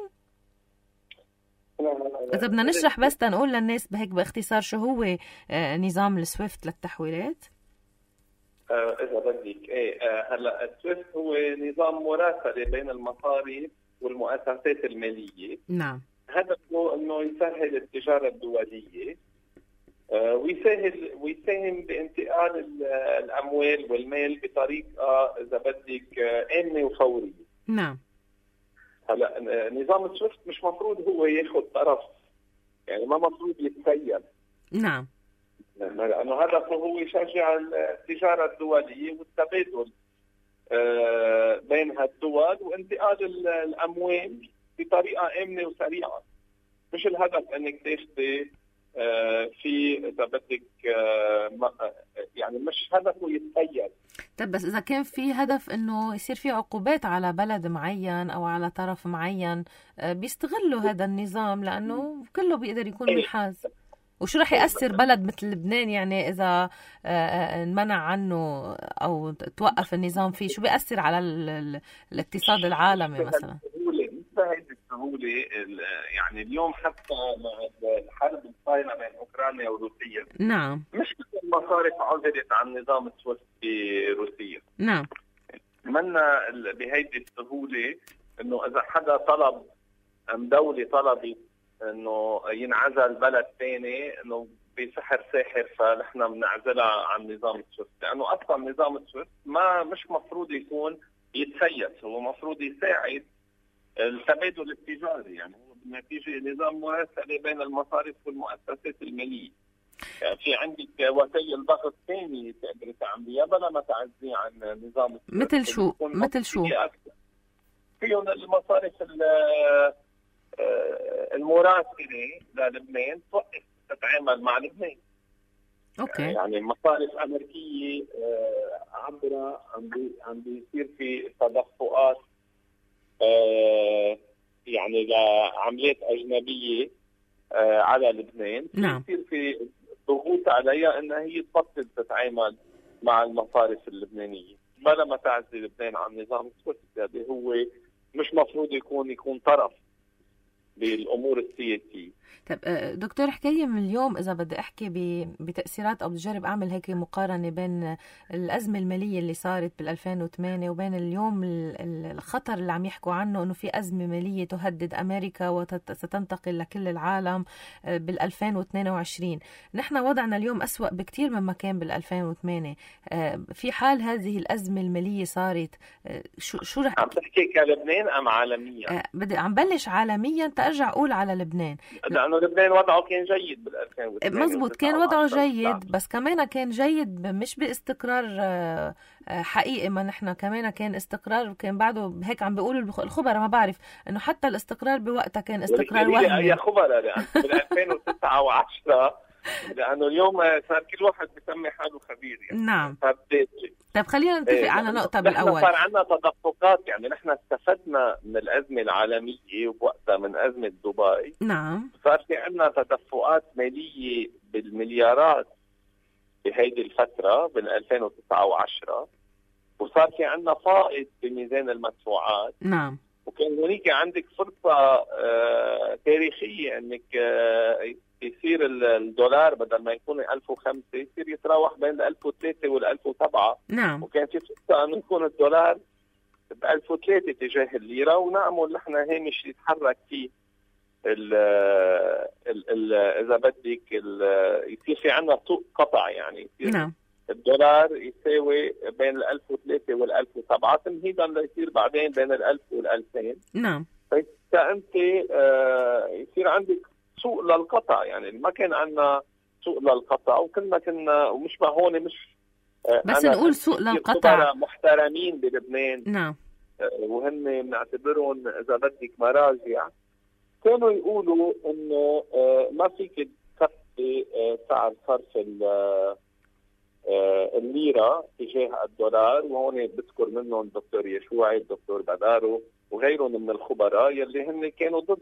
إذا بدنا نشرح بس تنقول للناس بهيك باختصار شو هو نظام السويفت للتحويلات. إذا بدك هلا السويفت هو نظام مراسلة بين المصارف والمؤسسات المالية. نعم. هدفه إنه يسهل التجارة الدولية، ويساهم بانتقال الأموال والمال بطريقة إذا بدك آمنة وفورية. نعم. هلا نظام السويفت مش مفروض هو ياخذ طرف، يعني ما مفروض يتسيب. نعم. لأنه هدفه هو يشجع التجارة الدولية والتبادل بين هالدول وانتقال الأموال بطريقة آمنة وسريعة. مش الهدف أنك تاخذي في إذا بدك يعني مش هدفه يتسيب. طب بس إذا كان في هدف إنه يصير في عقوبات على بلد معين أو على طرف معين، بيستغلوا هذا النظام لأنه كله بيقدر يكون منحاز. وشو رح يأثر بلد مثل لبنان يعني إذا انمنع عنه أو توقف النظام فيه؟ شو بيأثر على الاقتصاد العالمي مثلا؟ السهولة يعني اليوم حتى مع الحرب الصايرة بين أوكرانيا وروسيا. نعم. مش كل المصارف عزلت عن نظام السويفت بروسيا. نعم. منا بهيدي السهولة إنه إذا حدا طلب دولة طلبت إنه ينعزل بلد ثاني إنه بسحر ساحر فنحن بنعزلها عن نظام السويفت، لأنه أصلا نظام السويفت مش مفروض يكون يتسيس، هو مفروض يساعد التبادل التجاري. يعني هو بالنتيجة نظام مراسلة بين المصارف والمؤسسات المالية. يعني في عندك وسائل ضغط ثانية تقدر تعمليها بلا ما تعزي عن نظام مثل شو؟ فيهم المصارف المراسلة للبنان توقف تتعامل مع لبنان. اوكي. يعني مصارف أمريكية عبرة عم بيصير في تدفقات يعني لعملات أجنبية على لبنان. نعم. يصير في ضغوط عليها انها هي تبطل تتعامل مع المصارف اللبنانيه، ما لما تعزل لبنان عن نظام السويسري هو مش مفروض يكون طرف بالامور السياسيه. طب دكتور، حكاية من اليوم إذا بدي أحكي بتأثيرات أو بجرب أعمل هيك مقارنة بين الأزمة المالية اللي صارت بال2008 وبين اليوم الخطر اللي عم يحكوا عنه إنه في أزمة مالية تهدد أمريكا وستنتقل لكل العالم بال2022. نحن وضعنا اليوم أسوأ بكتير مما كان بال2008. في حال هذه الأزمة المالية صارت، شو رح عم تحكي كلبنان أم عالميا؟ بدي عم بلش عالميا تأرجع أقول على لبنان، لأنه لبنان وضعه كان جيد بال2008. مزبوط، كان وضعه جيد، بس كمان كان جيد مش باستقرار حقيقي. ما نحن كمان كان استقرار، كان بعده هيك عم بيقولوا الخبراء، ما بعرف انه حتى الاستقرار بوقتها كان استقرار وهمي. يا خبراء، لأن بال2009 و10 لأنه اليوم صار كل واحد بيسمي حاله خبير يعني. نعم. طيب خلينا نتفق على نقطة بالأول. صار عندنا تدفقات، يعني نحن استفدنا من الأزمة العالمية وبوقتها من أزمة دبي. نعم. صار في عندنا تدفقات مالية بالمليارات بهيدي الفترة بين 2009 و10، وصار في عندنا فائض بميزان المدفوعات. نعم. وكان هناك عندك فرصة تاريخية انك يصير الدولار بدل ما يكون 1005 يصير يتراوح بين 1003 وال 1007. نعم. وكان في فرصة انه يكون الدولار ب 1003 تجاه الليرة، ونعمل نحن هامش يتحرك فيه اذا بدك يصير في عندنا سوق قطع، يعني يصير نعم. الدولار يساوي بين 1003 وال 1007 تمهيدا ليصير بعدين بين 1000 وال 2000. نعم. فانت يصير عندك سوق للقطع، يعني ما كان عندنا سوق للقطع، كنا ومش ما هون مش بس نقول سوق للقطع محترمين بلبنان. نعم. وهن بنعتبرهم اذا بدك مراجع، كانوا يقولوا انه ما فيك تخفي سعر صرف الليرة تجاه الدولار. وهون بذكر منهم الدكتور يشوعي، الدكتور بدارو وغيرهم من الخبراء يلي هن كانوا ضد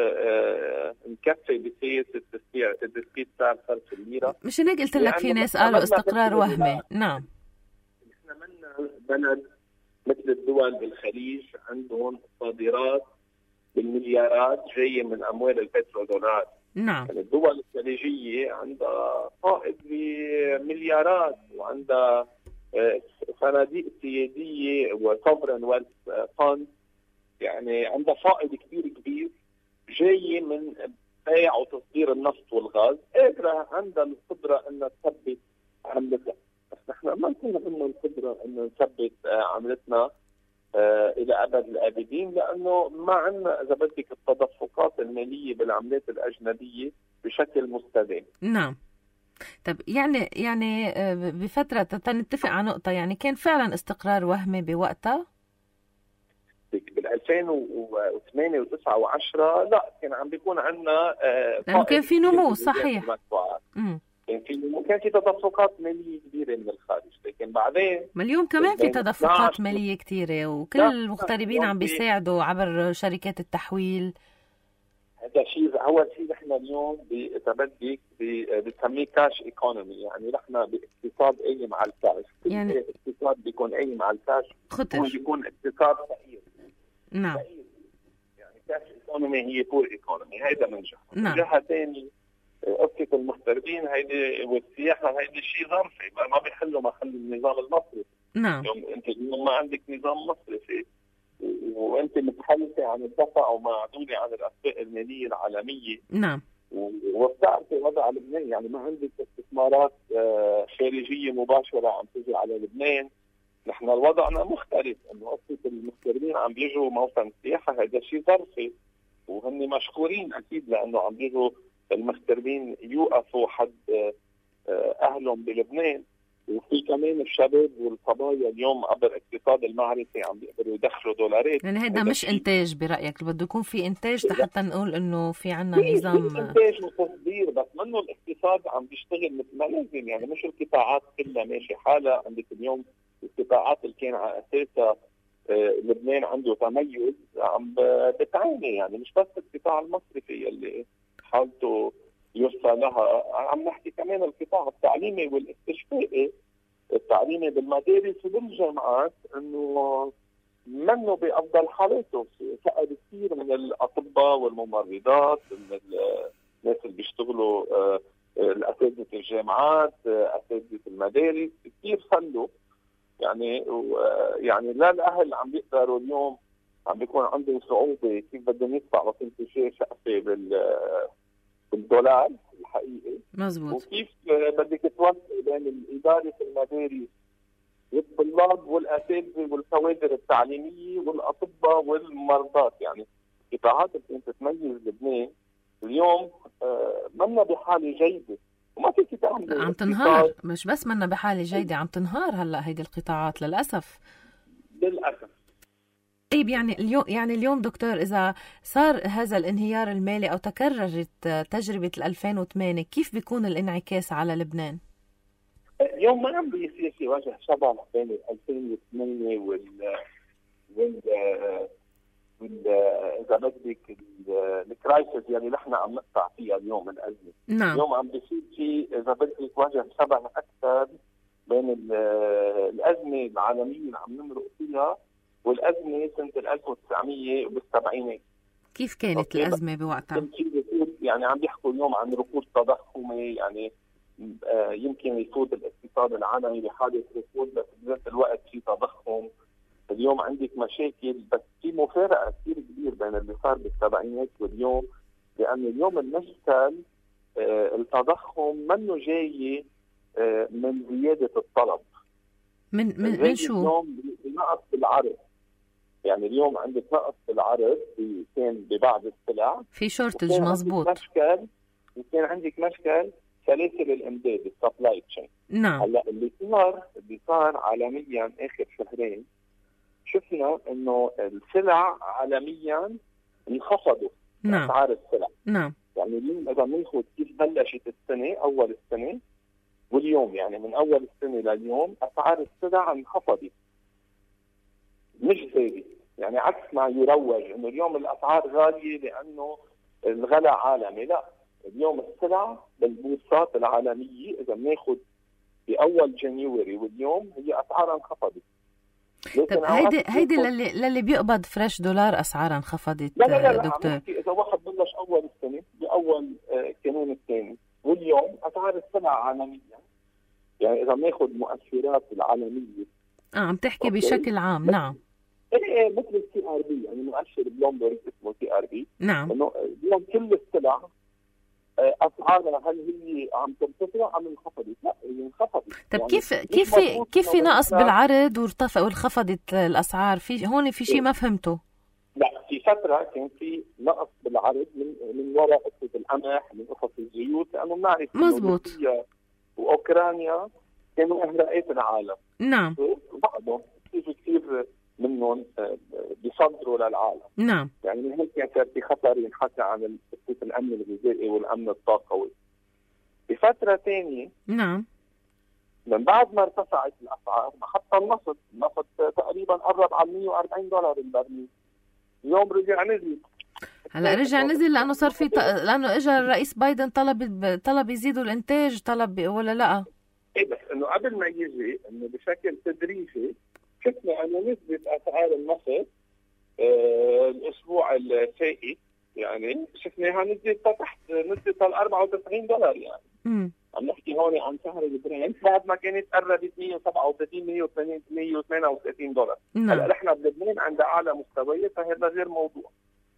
مكفي بسياسة تثبيت سعر صرف الليرة. مش هيك قلت لك في ناس قالوا استقرار وهمي. نعم. نحن منا بلد مثل الدول بالخليج عندهم صادرات بالمليارات جاية من أموال البترودولار. نعم. يعني الدول الخليجية عندها فائض بمليارات، وعندها صناديق سيادية وسوفرين ويلث فاند، يعني عندها فائض كثير كبير جاي من بيع وتصدير النفط والغاز، قادرة عندها القدرة أن تثبت عملتها. بس نحن ما كنا عندنا القدرة أن نثبت عملتنا إلى أبد الآبدين، لأنه ما عندنا إذا بدك التدفقات المالية بالعملات الأجنبية بشكل مستدام. نعم. طب يعني بفترة تنتفق على نقطة، يعني كان فعلا استقرار وهمي بوقتها؟ بال 2008 و9 و10 لا، كان عم بيكون عندنا لأنه كان في نمو. صحيح. كان في تدفقات مالية كبيرة من الخارج، لكن بعدين اليوم كمان في تدفقات مالية كثيرة، وكل المغتربين عم بيساعدوا عبر شركات التحويل. هذا شيء أول شيء نحن اليوم إذا بدك بنسميه كاش ايكونومي، يعني نحن باقتصاد قايم على الكاش. يعني اقتصاد بيكون قايم على الكاش خطر، بيكون اقتصاد فقير. نعم. يعني كاش ايكونومي هي بور ايكونومي، هيدا من جهة. نعم. من جهة ثانية قصة المغتربين هيدي والسياحة هيدي شيء ظرفي، ما بيحلوا محل النظام المصرفي. نعم. انت اليوم ما عندك نظام مصرفي، وانت متحلفة عن الدفع ومعدولة عن الأسواق المالية العالمية. نعم. وبتعرفي وضع لبنان، يعني ما عندك استثمارات خارجية مباشرة عم تجي على لبنان. نحن وضعنا مختلف، انه قصة المغتربين عم بيجوا موسم السياحة هذا شيء ظرفي، وهن مشكورين اكيد لانه عم بيجوا المغتربين يوقفوا حد اهلهم بلبنان. وفي كمان الشباب والصبايا اليوم عبر اقتصاد المعرفي عم بيقدروا يدخلوا دولارات. يعني هذا مش انتاج برايك؟ بده يكون في انتاج حتى نقول انه في عنا نظام انتاج وتصدير، بس منه الاقتصاد عم بيشتغل مثل ما لازم. يعني مش القطاعات كلها ماشي حالها. عندك اليوم القطاعات اللي كان على اساسها لبنان عنده تميز عم بتعاني، يعني مش بس القطاع المصرفي اللي حالته يرثى لها. عم نحكي كمان القطاع التعليمي والاستشفائي التعليمي بالمدارس وبالجامعات انه منه بافضل حالاته. فقد كثير من الاطباء والممرضات، من الناس اللي بيشتغلوا الاساتذه الجامعات، اساتذه المدارس، كثير فلوا يعني لا الاهل عم بيقدروا اليوم، عم بيكون عندهم صعوبه كيف بدهم يدفعوا كنت شقفه بالدولار الحقيقي. مزبوط. وكيف بدك توفق بين إدارة المدارس والطلاب والأساتذة والكوادر التعليمية والأطباء والمرضى. يعني قطاعات كانت تتميز لبنان اليوم منا بحالة جيدة وما فيك تعمل. عم تنهار، مش بس منا بحالة جيدة، عم تنهار هلا هيدي القطاعات للأسف. طيب يعني اليوم دكتور، إذا صار هذا الانهيار المالي أو تكررت تجربة 2008، كيف بيكون الانعكاس على لبنان؟ اليوم ما عم بيصير في وجه شبه بين 2008 إذا بدك الكرايسيس يعني نحن عم نقطع فيها اليوم الأزمة. نعم. اليوم عم بيصير في إذا بدك وجه شبه أكثر بين الأزمة العالمية اللي عم نمرق فيها والأزمة سنة 1900 وبالسبعينات. كيف كانت الأزمة بوقتها؟ يعني عم بيحكوا اليوم عن ركود تضخمي، يعني يمكن يفوت الاقتصاد العالمي بحالة ركود، بس بذات الوقت في تضخم. اليوم عندك مشاكل، بس في مفارقة كثير كبير بين اللي صار بالسبعينات واليوم، لأن اليوم المشكل التضخم منه جاي من زيادة الطلب، من شو؟ اليوم نقص بالعرض. يعني اليوم عندك نقص بالعرض كان ببعض السلع، في شورتج. مزبوط. وكان عندك مشكل سلاسل الامداد، السبلاي تشين. نعم. هلا اللي صار عالميا اخر شهرين، شفنا انه السلع عالميا انخفضوا. نعم. اسعار السلع. نعم. يعني اليوم اذا بناخذ كيف بلشت السنه، اول السنه واليوم، يعني من اول السنه لليوم اسعار السلع انخفضت مش زادت. يعني عكس ما يروج انه اليوم الاسعار غاليه لانه الغلاء عالمي، لا، اليوم السلع بالبورصات العالميه اذا بناخذ باول جانيوري واليوم هي اسعارها انخفضت. طب هيدي للي بيقبض فريش دولار اسعارها انخفضت. لا دكتور، اذا واحد بلش اول السنه باول كانون الثاني واليوم اسعار السلع عالميا، يعني اذا بناخذ مؤشرات العالميه عم تحكي بشكل عام. نعم. ايه مثل السي ار بي، يعني مؤشر بلومبرج اسمه سي ار بي. نعم. انه اليوم كل السلع اسعارها هل هي عم ترتفع ام انخفضت؟ لا، هي انخفضت. طيب يعني كيف في نقص بالعرض وانخفضت الاسعار؟ هون في شيء ما فهمته. لا، في فتره كان في نقص بالعرض من وراء قصه القمح، من قصص الزيوت، لانه بنعرف مزبوط واوكرانيا كانوا اهراءات العالم. نعم. بعضهم كثير منهم بيصدروا للعالم. نعم. يعني من هيك كان صار في خطر ينحكى عن الامن الغذائي والامن الطاقوي. بفتره ثانيه، نعم، من بعد ما ارتفعت الاسعار حتى النفط تقريبا قرب على $140 البرميل. اليوم رجع نزل. هلا رجع نزل لانه صار في لانه اجى الرئيس بايدن طلب يزيدوا الانتاج، ولا لا؟ ايه، بس انه قبل ما يجي انه بشكل تدريجي شفنا انه نسبه اسعار النفط الاسبوع الفائت يعني شفناها نزلت تحت نسبه $44 يعني. عم نحكي هون عن شهر البرنت بعد ما كانت قربت $137 $138. هلا نحن بلبنان عند اعلى مستويات، فهذا غير موضوع.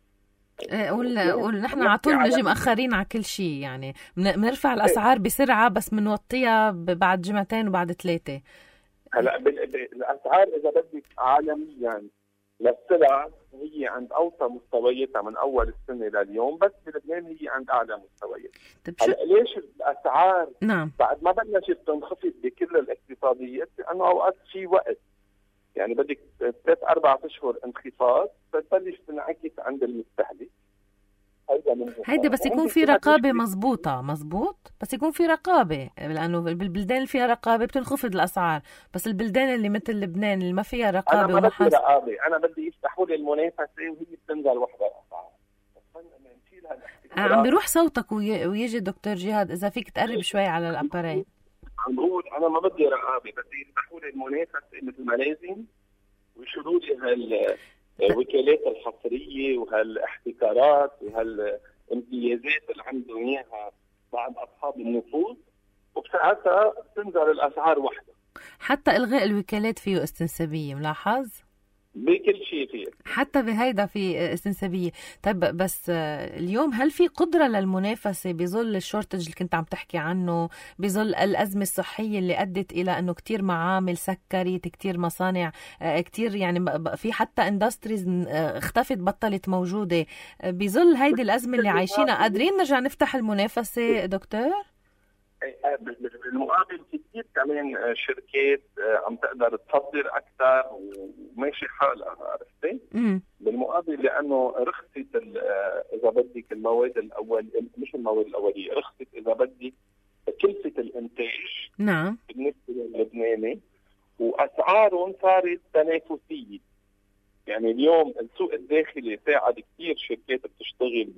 نحن على طول نجي مأخرين على كل شيء، يعني بنرفع الاسعار بسرعه بس بنوطيها بعد جمعتين وبعد 3. هلا الاسعار اذا بدك عالميا للسلع هي عند اوطى مستوياتها من اول السنه لليوم، بس بلبنان هي عند اعلى مستويات. هلا ليش الاسعار نعم بعد ما بلشت تنخفض بكل الاقتصاديات؟ لانه اوقات في وقت، يعني بدك 3-4 اشهر انخفاض بتبلش تنعكس عند المستهلك. هيدا بس يكون في رقابة مزبوط، بس يكون في رقابة، لأنه بالبلدان اللي فيها رقابة بتنخفض الأسعار، بس البلدان اللي مثل لبنان اللي ما فيها رقابة أنا ما بدي رقابة، أنا بدي يفتحوا لي المنافسة وهي بتنزل وحدة الأسعار. عم بيروح صوتك ويجي دكتور جهاد، اذا فيك تقرب شوي على الابارين. عم بقول انا ما بدي رقابه، بدي يفتحوا لي المنافسه مثل ما لازم، ويشيلوا لي هالوكالات الحصريه وهالاحتكارات وهالامتيازات اللي عندهم اياها بعض اصحاب النفوذ، وبساعتها تنزل الاسعار وحده. حتى الغاء الوكالات فيه استنسابيه، ملاحظ؟ بكل شيء فيه، حتى بهيدا في استنسابيه. طيب بس اليوم هل في قدره للمنافسه بظل الشورتج اللي كنت عم تحكي عنه، بظل الازمه الصحيه اللي ادت الى انه كتير معامل سكرت، كتير مصانع، كتير يعني في حتى اندستريز اختفت بطلت موجوده، بظل هيدي الازمه اللي عايشينها قادرين نرجع نفتح المنافسه دكتور؟ بالمقابل في كثير كمان شركات عم تقدر تصدر اكثر وماشي حالها، عرفتي؟ بالمقابل لانه رخصت اذا بدك المواد الاوليه، مش المواد الاوليه، رخصت اذا بدك كلفه الانتاج. نعم. بالنسبه للبناني، واسعارهم صارت تنافسيه. يعني اليوم السوق الداخلي ساعد كثير شركات بتشتغل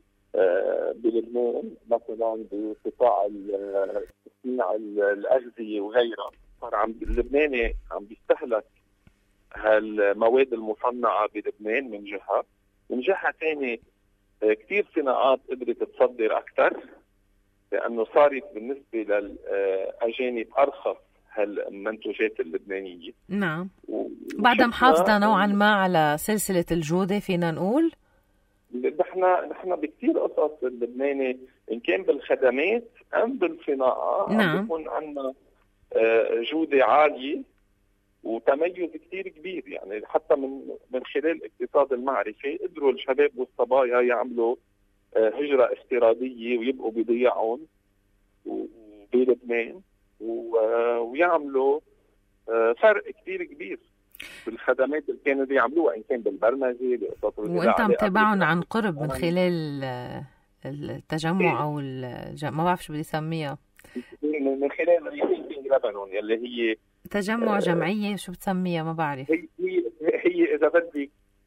بلبنان، مثلا بقطاع تصنيع الاغذيه وغيرها. صار اللبناني عم بيستهلك هالمواد المصنعه بلبنان من جهه ثانيه كثير صناعات قدرت تصدر اكثر، لانه صارت بالنسبه للاجانب ارخص هالمنتوجات اللبنانيه. نعم. بعدها محافظه نوعا ما على سلسله الجوده فينا نقول. نحن بكثير قصص اللبناني ان كان بالخدمات ام بالصناعه. نعم. عم بيكون عندنا جوده عاليه وتميز كثير كبير. يعني حتى من خلال الاقتصاد المعرفي قدروا الشباب والصبايا يعملوا هجره افتراضيه ويبقوا بضياعهم بلبنان ويعملوا فرق كثير كبير بالخدمات اللي كانوا بيعملوها، ان كان بالبرمجه بقطاع. وانت متابعهم عن قرب من خلال التجمع او ما بعرف شو بدي اسميها، من خلال ريفين لبنان يلي هي تجمع جمعيه، شو بتسميها ما بعرف. هي اذا بدك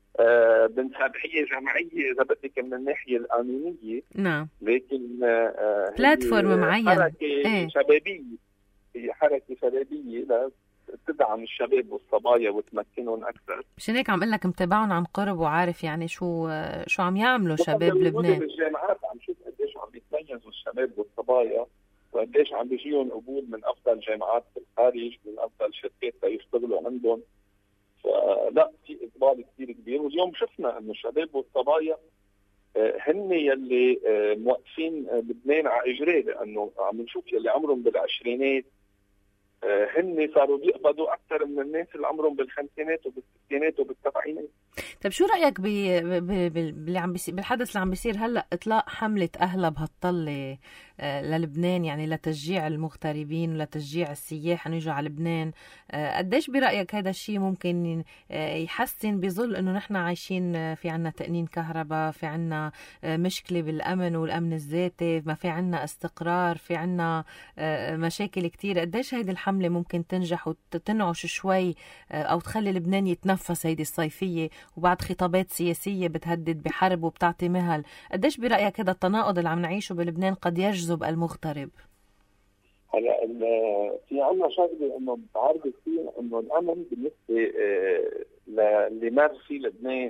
هي جمعيه اذا بدك من الناحيه القانونيه. نعم. لكن بلاتفورم معين، حركه شبابيه، هي حركه شبابيه تدعم الشباب والصبايا وتمكنهم اكثر. مشان هيك عم اقول لك متابعهم عن قرب وعارف يعني شو عم يعملوا شباب لبنان. بالجامعات عم شوف قديش عم بيتميزوا الشباب والصبايا، وقديش عم بيجيهم قبول من افضل جامعات في الخارج، من افضل شركات ليشتغلوا عندهم. فلا، في اقبال كثير كبير. واليوم شفنا انه الشباب والصبايا هن يلي موقفين لبنان على اجريه، لانه عم نشوف يلي عمرهم بالعشرينات هن صاروا بيقبضوا اكثر من الناس اللي عمرهم بالخمسينات وبالستينات وبالسبعينات. طيب شو رايك باللي عم بيصير، بالحدث اللي عم بيصير هلا، اطلاق حمله اهلا بهالطله للبنان، يعني لتشجيع المغتربين ولتشجيع السياح انه يجوا على لبنان؟ قديش برايك هذا الشيء ممكن يحسن بظل انه نحن عايشين في عنا تأنين كهرباء، في عنا مشكله بالامن والامن الذاتي، ما في عنا استقرار، في عنا مشاكل كتير؟ قديش هيدي الحمله ممكن تنجح وتنعش شوي او تخلي لبنان يتنفس هيدي الصيفيه وبعد خطابات سياسيه بتهدد بحرب وبتعطي مهل؟ قديش برايك هذا التناقض اللي عم نعيشه بلبنان قد يجذب المغترب؟ هلا في عنا شغله انه بتعرض فيه انه الامن بالنسبه اللي مر فيه لبنان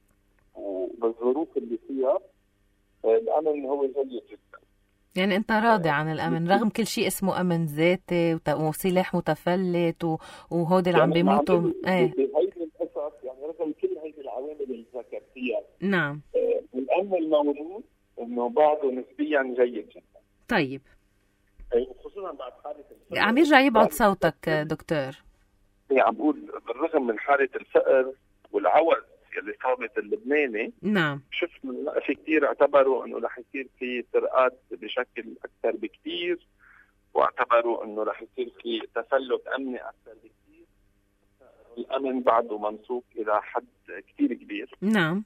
وبالظروف اللي فيها، الامن هو جيد جدا. يعني انت راضي عن الامن رغم كل شيء اسمه امن ذاتي وسلاح متفلت وهودي اللي عم بيموتوا؟ بهيدي القصص يعني رغم كل هيدي العوامل اللي ذكرتيها، نعم، الامن الموجود انه بعده نسبيا جيد جدا. طيب، خصوصا بعد حاله عم يرجع يبعد صوتك دكتور. عم بقول بالرغم من حاله الفقر والعوز اللي صابت اللبناني، نعم، شفنا في كثير اعتبروا انه رح يصير في سرقات بشكل اكثر بكثير، واعتبروا انه رح يصير في تفلت امني اكثر بكثير. الامن بعده منسوق الى حد كثير كبير، نعم،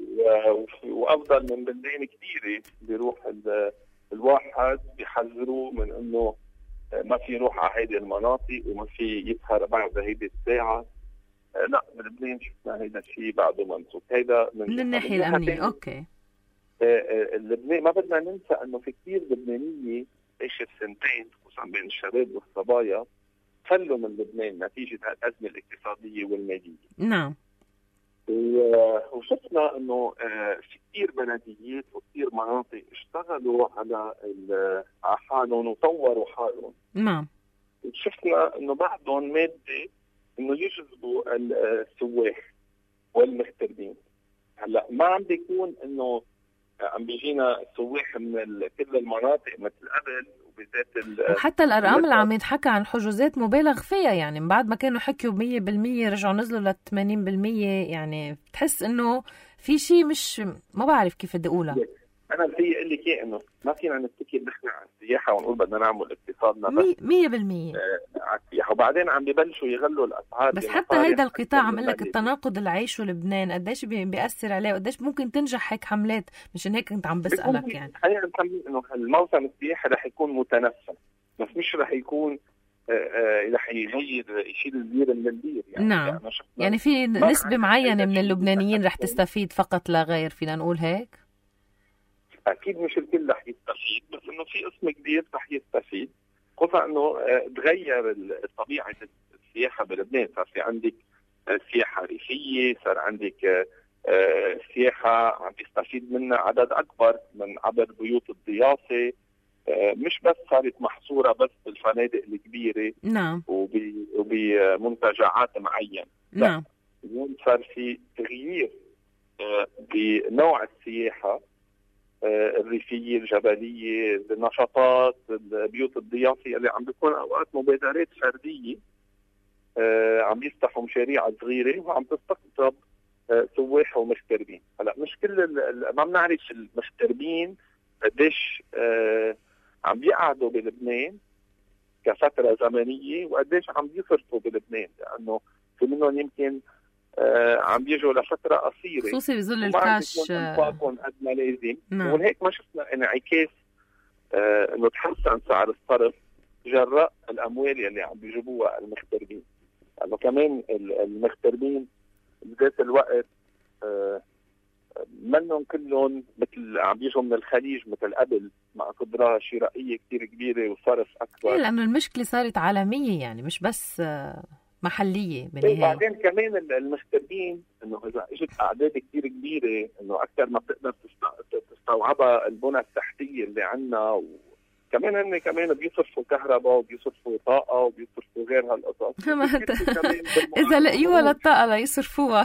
وافضل من بلدان كثيره بيروح الواحد بيحذروه من انه ما في يروح على هيدي المناطق وما في يسهر بعد هيدي الساعه. لا، بلبنان شفنا هيدا الشيء بعده منسوق. هيدا من الناحيه الامنيه. اوكي. لبنان ما بدنا ننسى انه في كثير لبنانيه اخر سنتين خصوصا بين الشباب والصبايا فلوا من لبنان نتيجه الازمه الاقتصاديه والماليه. نعم. وشفنا انه في كثير بلديات وكثير مناطق اشتغلوا على حالهم وطوروا حالهم. نعم. شفنا انه بعضهم ماده انه يجذبوا السواح والمغتربين. هلا ما عم بيكون انه عم بيجينا سواح من كل المناطق مثل قبل، وبالذات وحتى الارقام اللي عم يتحكى عن حجوزات مبالغ فيها، يعني من بعد ما كانوا حكيوا 100% رجعوا نزلوا ل 80%. يعني بتحس انه في شيء مش ما بعرف كيف بدي اقولها. انا بدي اقول لك انه ما فينا نتكل نحن على السياحه ونقول بدنا نعمل اقتصادنا بس 100% على السياحه، وبعدين عم ببلشوا يغلوا الاسعار. بس حتى هيدا القطاع عم اقول لك التناقض اللي عايشه لبنان قديش بيأثر عليه وقديش ممكن تنجح هيك حملات. مشان هيك كنت عم بسألك يعني خلينا نسمي انه الموسم السياحي رح يكون متنفس، بس مش رح يكون رح يشيل البير من البير يعني. نعم يعني في نسبة معينة من اللبنانيين رح تستفيد فقط لا غير، فينا نقول هيك؟ اكيد مش الكل رح يستفيد، بس انه في قسم كبير رح يستفيد، خصوصا انه تغير طبيعه السياحه بلبنان. صار في عندك سياحه ريفيه، صار عندك سياحه عم يستفيد منها عدد اكبر من عبر بيوت الضيافه، مش بس صارت محصوره بس بالفنادق الكبيره. نعم. وبمنتجعات معينه. نعم. اليوم صار في تغيير بنوع السياحه الريفية الجبلية، النشاطات، البيوت الضيافية اللي عم بيكون أوقات مبادرات فردية عم يفتحوا مشاريع صغيرة وعم تستقطب سواح ومغتربين. هلا مش كل ما بنعرف المغتربين قديش عم بيقعدوا بلبنان كفترة زمنية وقديش عم بيصرفوا بلبنان، لأنه في منهم يمكن عم بيجوا لفترة قصيرة خصوصي بظل الكاش قد ما لازم. وهيك ما شفنا انعكاس انه تحسن سعر الصرف جراء الاموال اللي عم بيجيبوها المغتربين. لانه كمان المغتربين بذات الوقت منهم كلهم مثل عم بيجوا من الخليج مثل قبل مع قدرة شرائية كتير كبيرة وصرف أكبر. لأنه المشكلة صارت عالمية يعني مش بس محلية بالنهاية. بعدين كمان المغتربين انه اذا اجت اعداد كثير كبيره انه اكثر ما بتقدر تستوعبها البنى التحتيه اللي عندنا، وكمان هن كمان بيصرفوا كهرباء وبيصرفوا طاقه وبيصرفوا غير هالقصص. اذا لقيوها للطاقه ليصرفوها.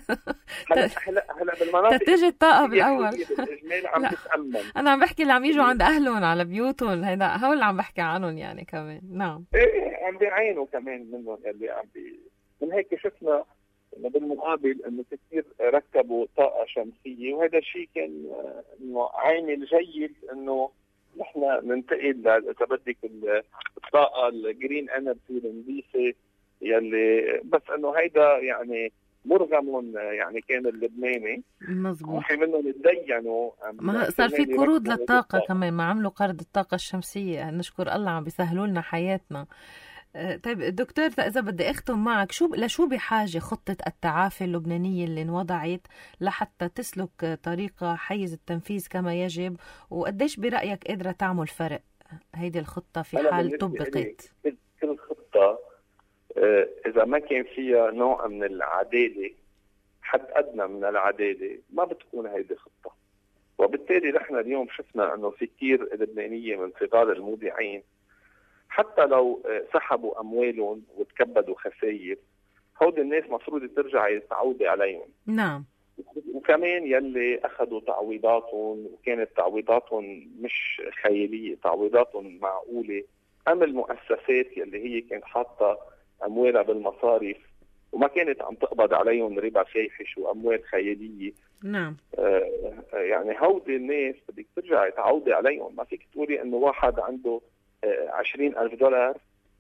هلا بالمناطق تتجي الطاقه بالاول. عم تتامن. انا عم بحكي اللي عم يجوا عند اهلهم على بيوتهم، هيدا هول اللي عم بحكي عنهم يعني كمان. نعم. ايه عم بيعينوا كمان منهم اللي من هيك شفنا انه بالمقابل انه كثير ركبوا طاقه شمسيه، وهذا الشيء كان انه عامل جيد انه نحن ننتقل اذا بدك الطاقه الجرين انرجي النظيفه يلي، بس انه هيدا يعني مرغم يعني كان اللبناني مظبوط، وفي منهم تدينوا. ما صار في قروض للطاقه كمان، ما عملوا قرض الطاقه الشمسيه، نشكر الله عم بيسهلوا لنا حياتنا. طيب دكتور، إذا بدي أختم معك، لشو بحاجة خطة التعافي اللبنانية اللي انوضعت لحتى تسلك طريقة حيز التنفيذ كما يجب، وقديش برأيك قادرة تعمل فرق هيدي الخطة في حال طبقت؟ كل خطة إذا ما كان فيها نوع من العدالة، حد أدنى من العدالة، ما بتكون هيدي خطة. وبالتالي نحن اليوم شفنا أنه في كتير لبنانية من صغار المودعين حتى لو سحبوا أموالهم وتكبدوا خسائر، هود الناس مفروض ترجع تعودي عليهم. نعم. وكمان يلي أخذوا تعويضاتهم وكانت تعويضاتهم مش خيالية، تعويضاتهم معقولة، أم المؤسسات يلي هي كانت حاطة أموالها بالمصارف وما كانت عم تقبض عليهم ربا فاحش وأموال خيالية. نعم. يعني هود الناس بدك ترجع تعودي عليهم. ما فيك تقولي إنه واحد عنده 20,000 دولار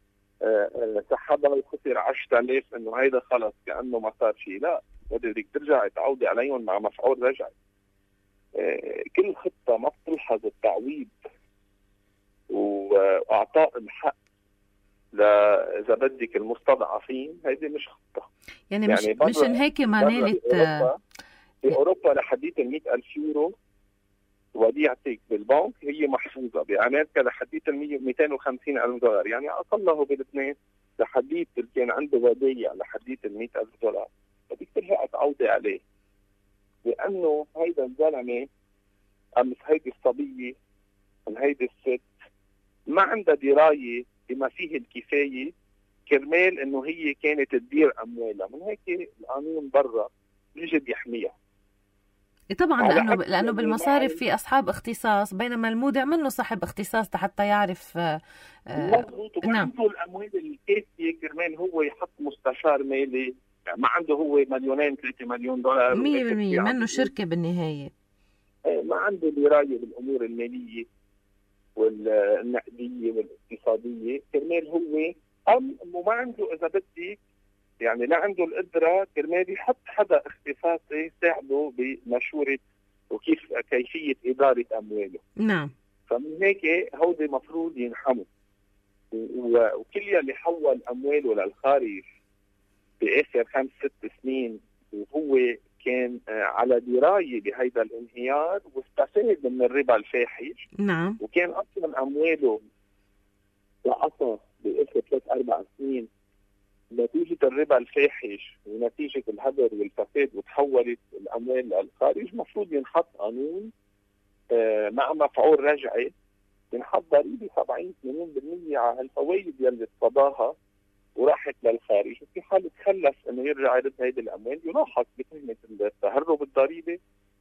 سحبها وخسر 10,000 انه هيدا خلص كأنه ما صار شيء. لا، بدك ترجع تعودي عليهم مع مفعول رجعي. كل خطة ما بتلحظ التعويض واعطاء الحق اذا بدك المستضعفين، هيدي مش خطة. يعني مش هيك ما نالت في اوروبا لحديت 100,000 يورو وديعتك بالبنك هي محفوظه بامريكا لحديت $250,000، يعني اقله بلبنان لحديت اللي كان عنده ودايع لحديت $100,000 بدك ترجع تعوضي عليه، لانه هيدا الزلمه ام هيدي الصبيه ام هيدي الست ما عندها درايه بما فيه الكفايه كرمال انه هي كانت تدير اموالها، من هيك القانون برا يجب يحميها. طبعا لانه بالمصارف في اصحاب اختصاص، بينما المودع منه صاحب اختصاص حتى يعرف مضبوط، وما عنده الاموال الكافيه كرمال هو يحط مستشار مالي، يعني ما عنده هو $2,000,000 $3,000,000 100% منه شركه بالنهايه، ما عنده درايه بالامور الماليه والنقديه والاقتصاديه كرمال هو ما عنده اذا بدي يعني لا عنده القدره كرمال يحط حدا اختصاصي يساعده بمشوره وكيف كيفيه اداره امواله. نعم. فمن هيك هودي مفروض ينحموا، وكل يلي حول امواله للخارج باخر 5-6 سنين وهو كان على درايه بهيدا الانهيار واستفاد من الربا الفاحش. نعم. وكان اصلا امواله رقصها باخر 3-4 سنين نتيجة الربا الفاحش ونتيجة الهدر والفساد وتحولت الأموال للخارج، مفروض ينحط قانون مع مفعول رجعي ينحط ضريبة 70-80% على الفوائد يلي اقتضاها وراحت للخارج، وفي حال تخلف انه يرجع يرد هيدي الاموال يلاحق بتهمة التهرب الضريبي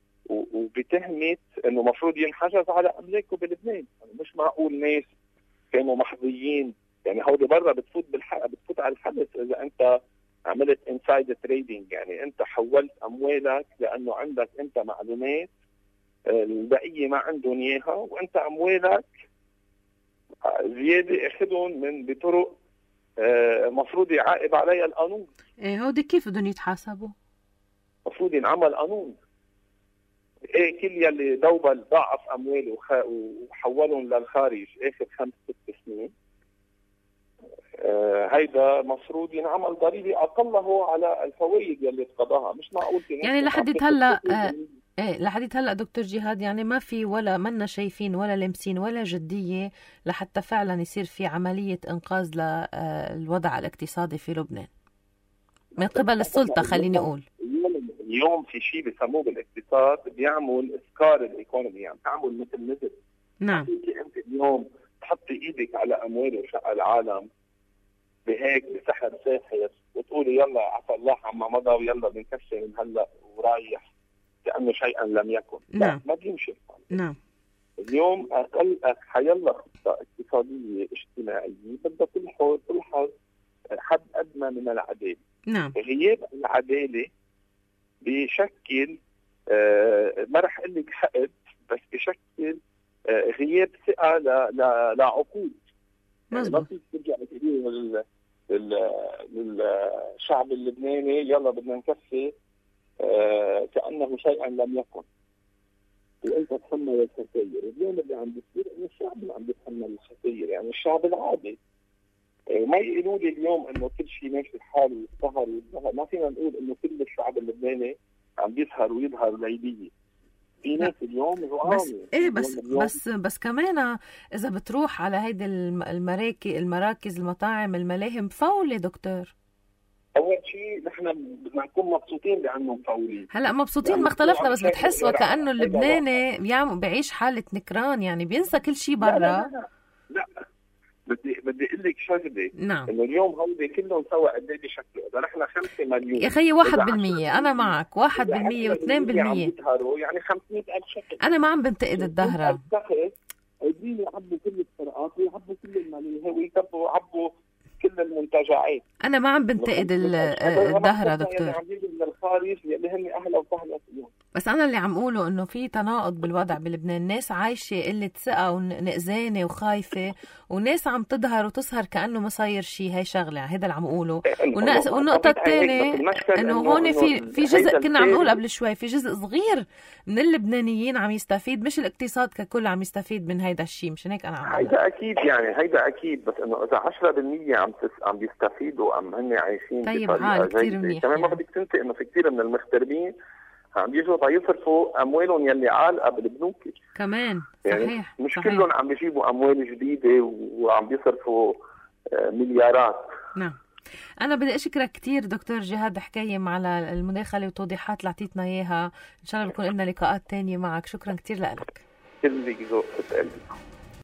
وبتهمة انه مفروض ينحجز على املاكه بلبنان. يعني مش معقول ناس كانوا محظيين، يعني هودي برا بتفوت على الحدث اذا انت عملت انسايد تريدينج، يعني انت حولت اموالك لانه عندك انت معلومات البقيه ما عندهم اياها، وانت اموالك زياده اخذهم من بطرق مفروض يعاقب عليها القانون. هودي كيف بدهم يتحاسبوا؟ مفروض ينعمل قانون. كل يلي ضاعف امواله وحولهم للخارج اخر 5-6 سنين هيدا مفروض ينعمل ضريبه اقله على الفوائد يلي اقتضاها. مش معقول يعني لحد هلا دكتور جهاد، يعني ما في ولا منا شايفين ولا لمسين ولا جديه لحتى فعلا يصير في عمليه انقاذ للوضع الاقتصادي في لبنان من قبل السلطه. خليني اقول اليوم في شيء بسموه بالاقتصاد بيعمل اسكار الايكونومي، يعني تعمل مثل نزل. نعم. انت اليوم تحطي ايدك على اموال وشقى العالم بهيك بسحر ساحر وتقولي يلا عفى الله عما مضى ويلا بنكسر من هلا ورايح كأنه شيئا لم يكن. نعم. ما بيمشي. نعم. اليوم حيلا خطة اقتصادية اجتماعية بدها تلحظ حد أدنى من العدالة. نعم. غياب العدالة بشكل ما رح أقول لك حقد، بس بشكل غياب ثقة لعقود. يعني ما فيك ترجع تقولي للشعب اللبناني يلا بدنا نكفي كأنه شيئا لم يكن وانت تحمل الخسائر. اليوم اللي عم بيصير انه الشعب اللي عم بيتحمل الخسائر، يعني الشعب العادي. ما يقولوا لي اليوم انه كل شيء ماشي الحال والسهر والظهر، ما فينا نقول انه كل الشعب اللبناني عم بيسهر ويظهر ليليه. في ناس اليوم بس كمان اذا بتروح على هيدي المراكز المطاعم الملاهي مفولة دكتور. اول شيء نحن بدنا نكون مبسوطين لانه مفولين. هلا مبسوطين ما اختلفنا، بس بتحس وكأنه اللبناني بعيش حالة نكران، يعني بينسى كل شيء برا. لا بدي اقول لك شغله. نعم. انه اليوم هودي كلهم سوا قد ايه بشكله، اذا نحن 5 مليون يا خيي 1% انا معك، 1% و2%، يعني 500,000 شكل. انا ما عم بنتقد الدهرة. قاعدين يعبوا كل السرقات ويعبوا كل الملاهي ويعبوا كل المنتجعات. انا ما عم بنتقد الدهرة دكتور، عم يجوا من الخارج اللي هن اهلا وسهلا فيهم. بس انا اللي عم اقوله انه في تناقض بالوضع بلبنان، ناس عايشه قله ثقه ونقزانه وخايفه، وناس عم تظهر وتسهر كانه ما صاير شيء. هي شغله، هذا اللي عم اقوله. والنقطه الثانيه انه هون في جزء كنا عم نقول قبل شوي، في جزء صغير من اللبنانيين عم يستفيد، مش الاقتصاد ككل عم يستفيد من هيدا الشيء. مشان هيك انا عم هيدا اكيد، يعني هيدا اكيد، بس انه اذا 10% عم بيستفيدوا هن عايشين طيب حال كثير منيح. كمان ما بدك تنسي انه في كثير من المغتربين عم يجوا يصرفوا اموالهم يلي عالقه بالبنوك كمان. يعني صحيح. مش صحيح. كلهم عم يجيبوا اموال جديده وعم بيصرفوا مليارات. نعم. أنا بدي أشكرك كتير دكتور جهاد حكيم على المداخلة والتوضيحات اللي أعطيتنا إياها. إن شاء الله بكون لنا لقاءات تانية معك. شكرا كتير لك. كل ذوق.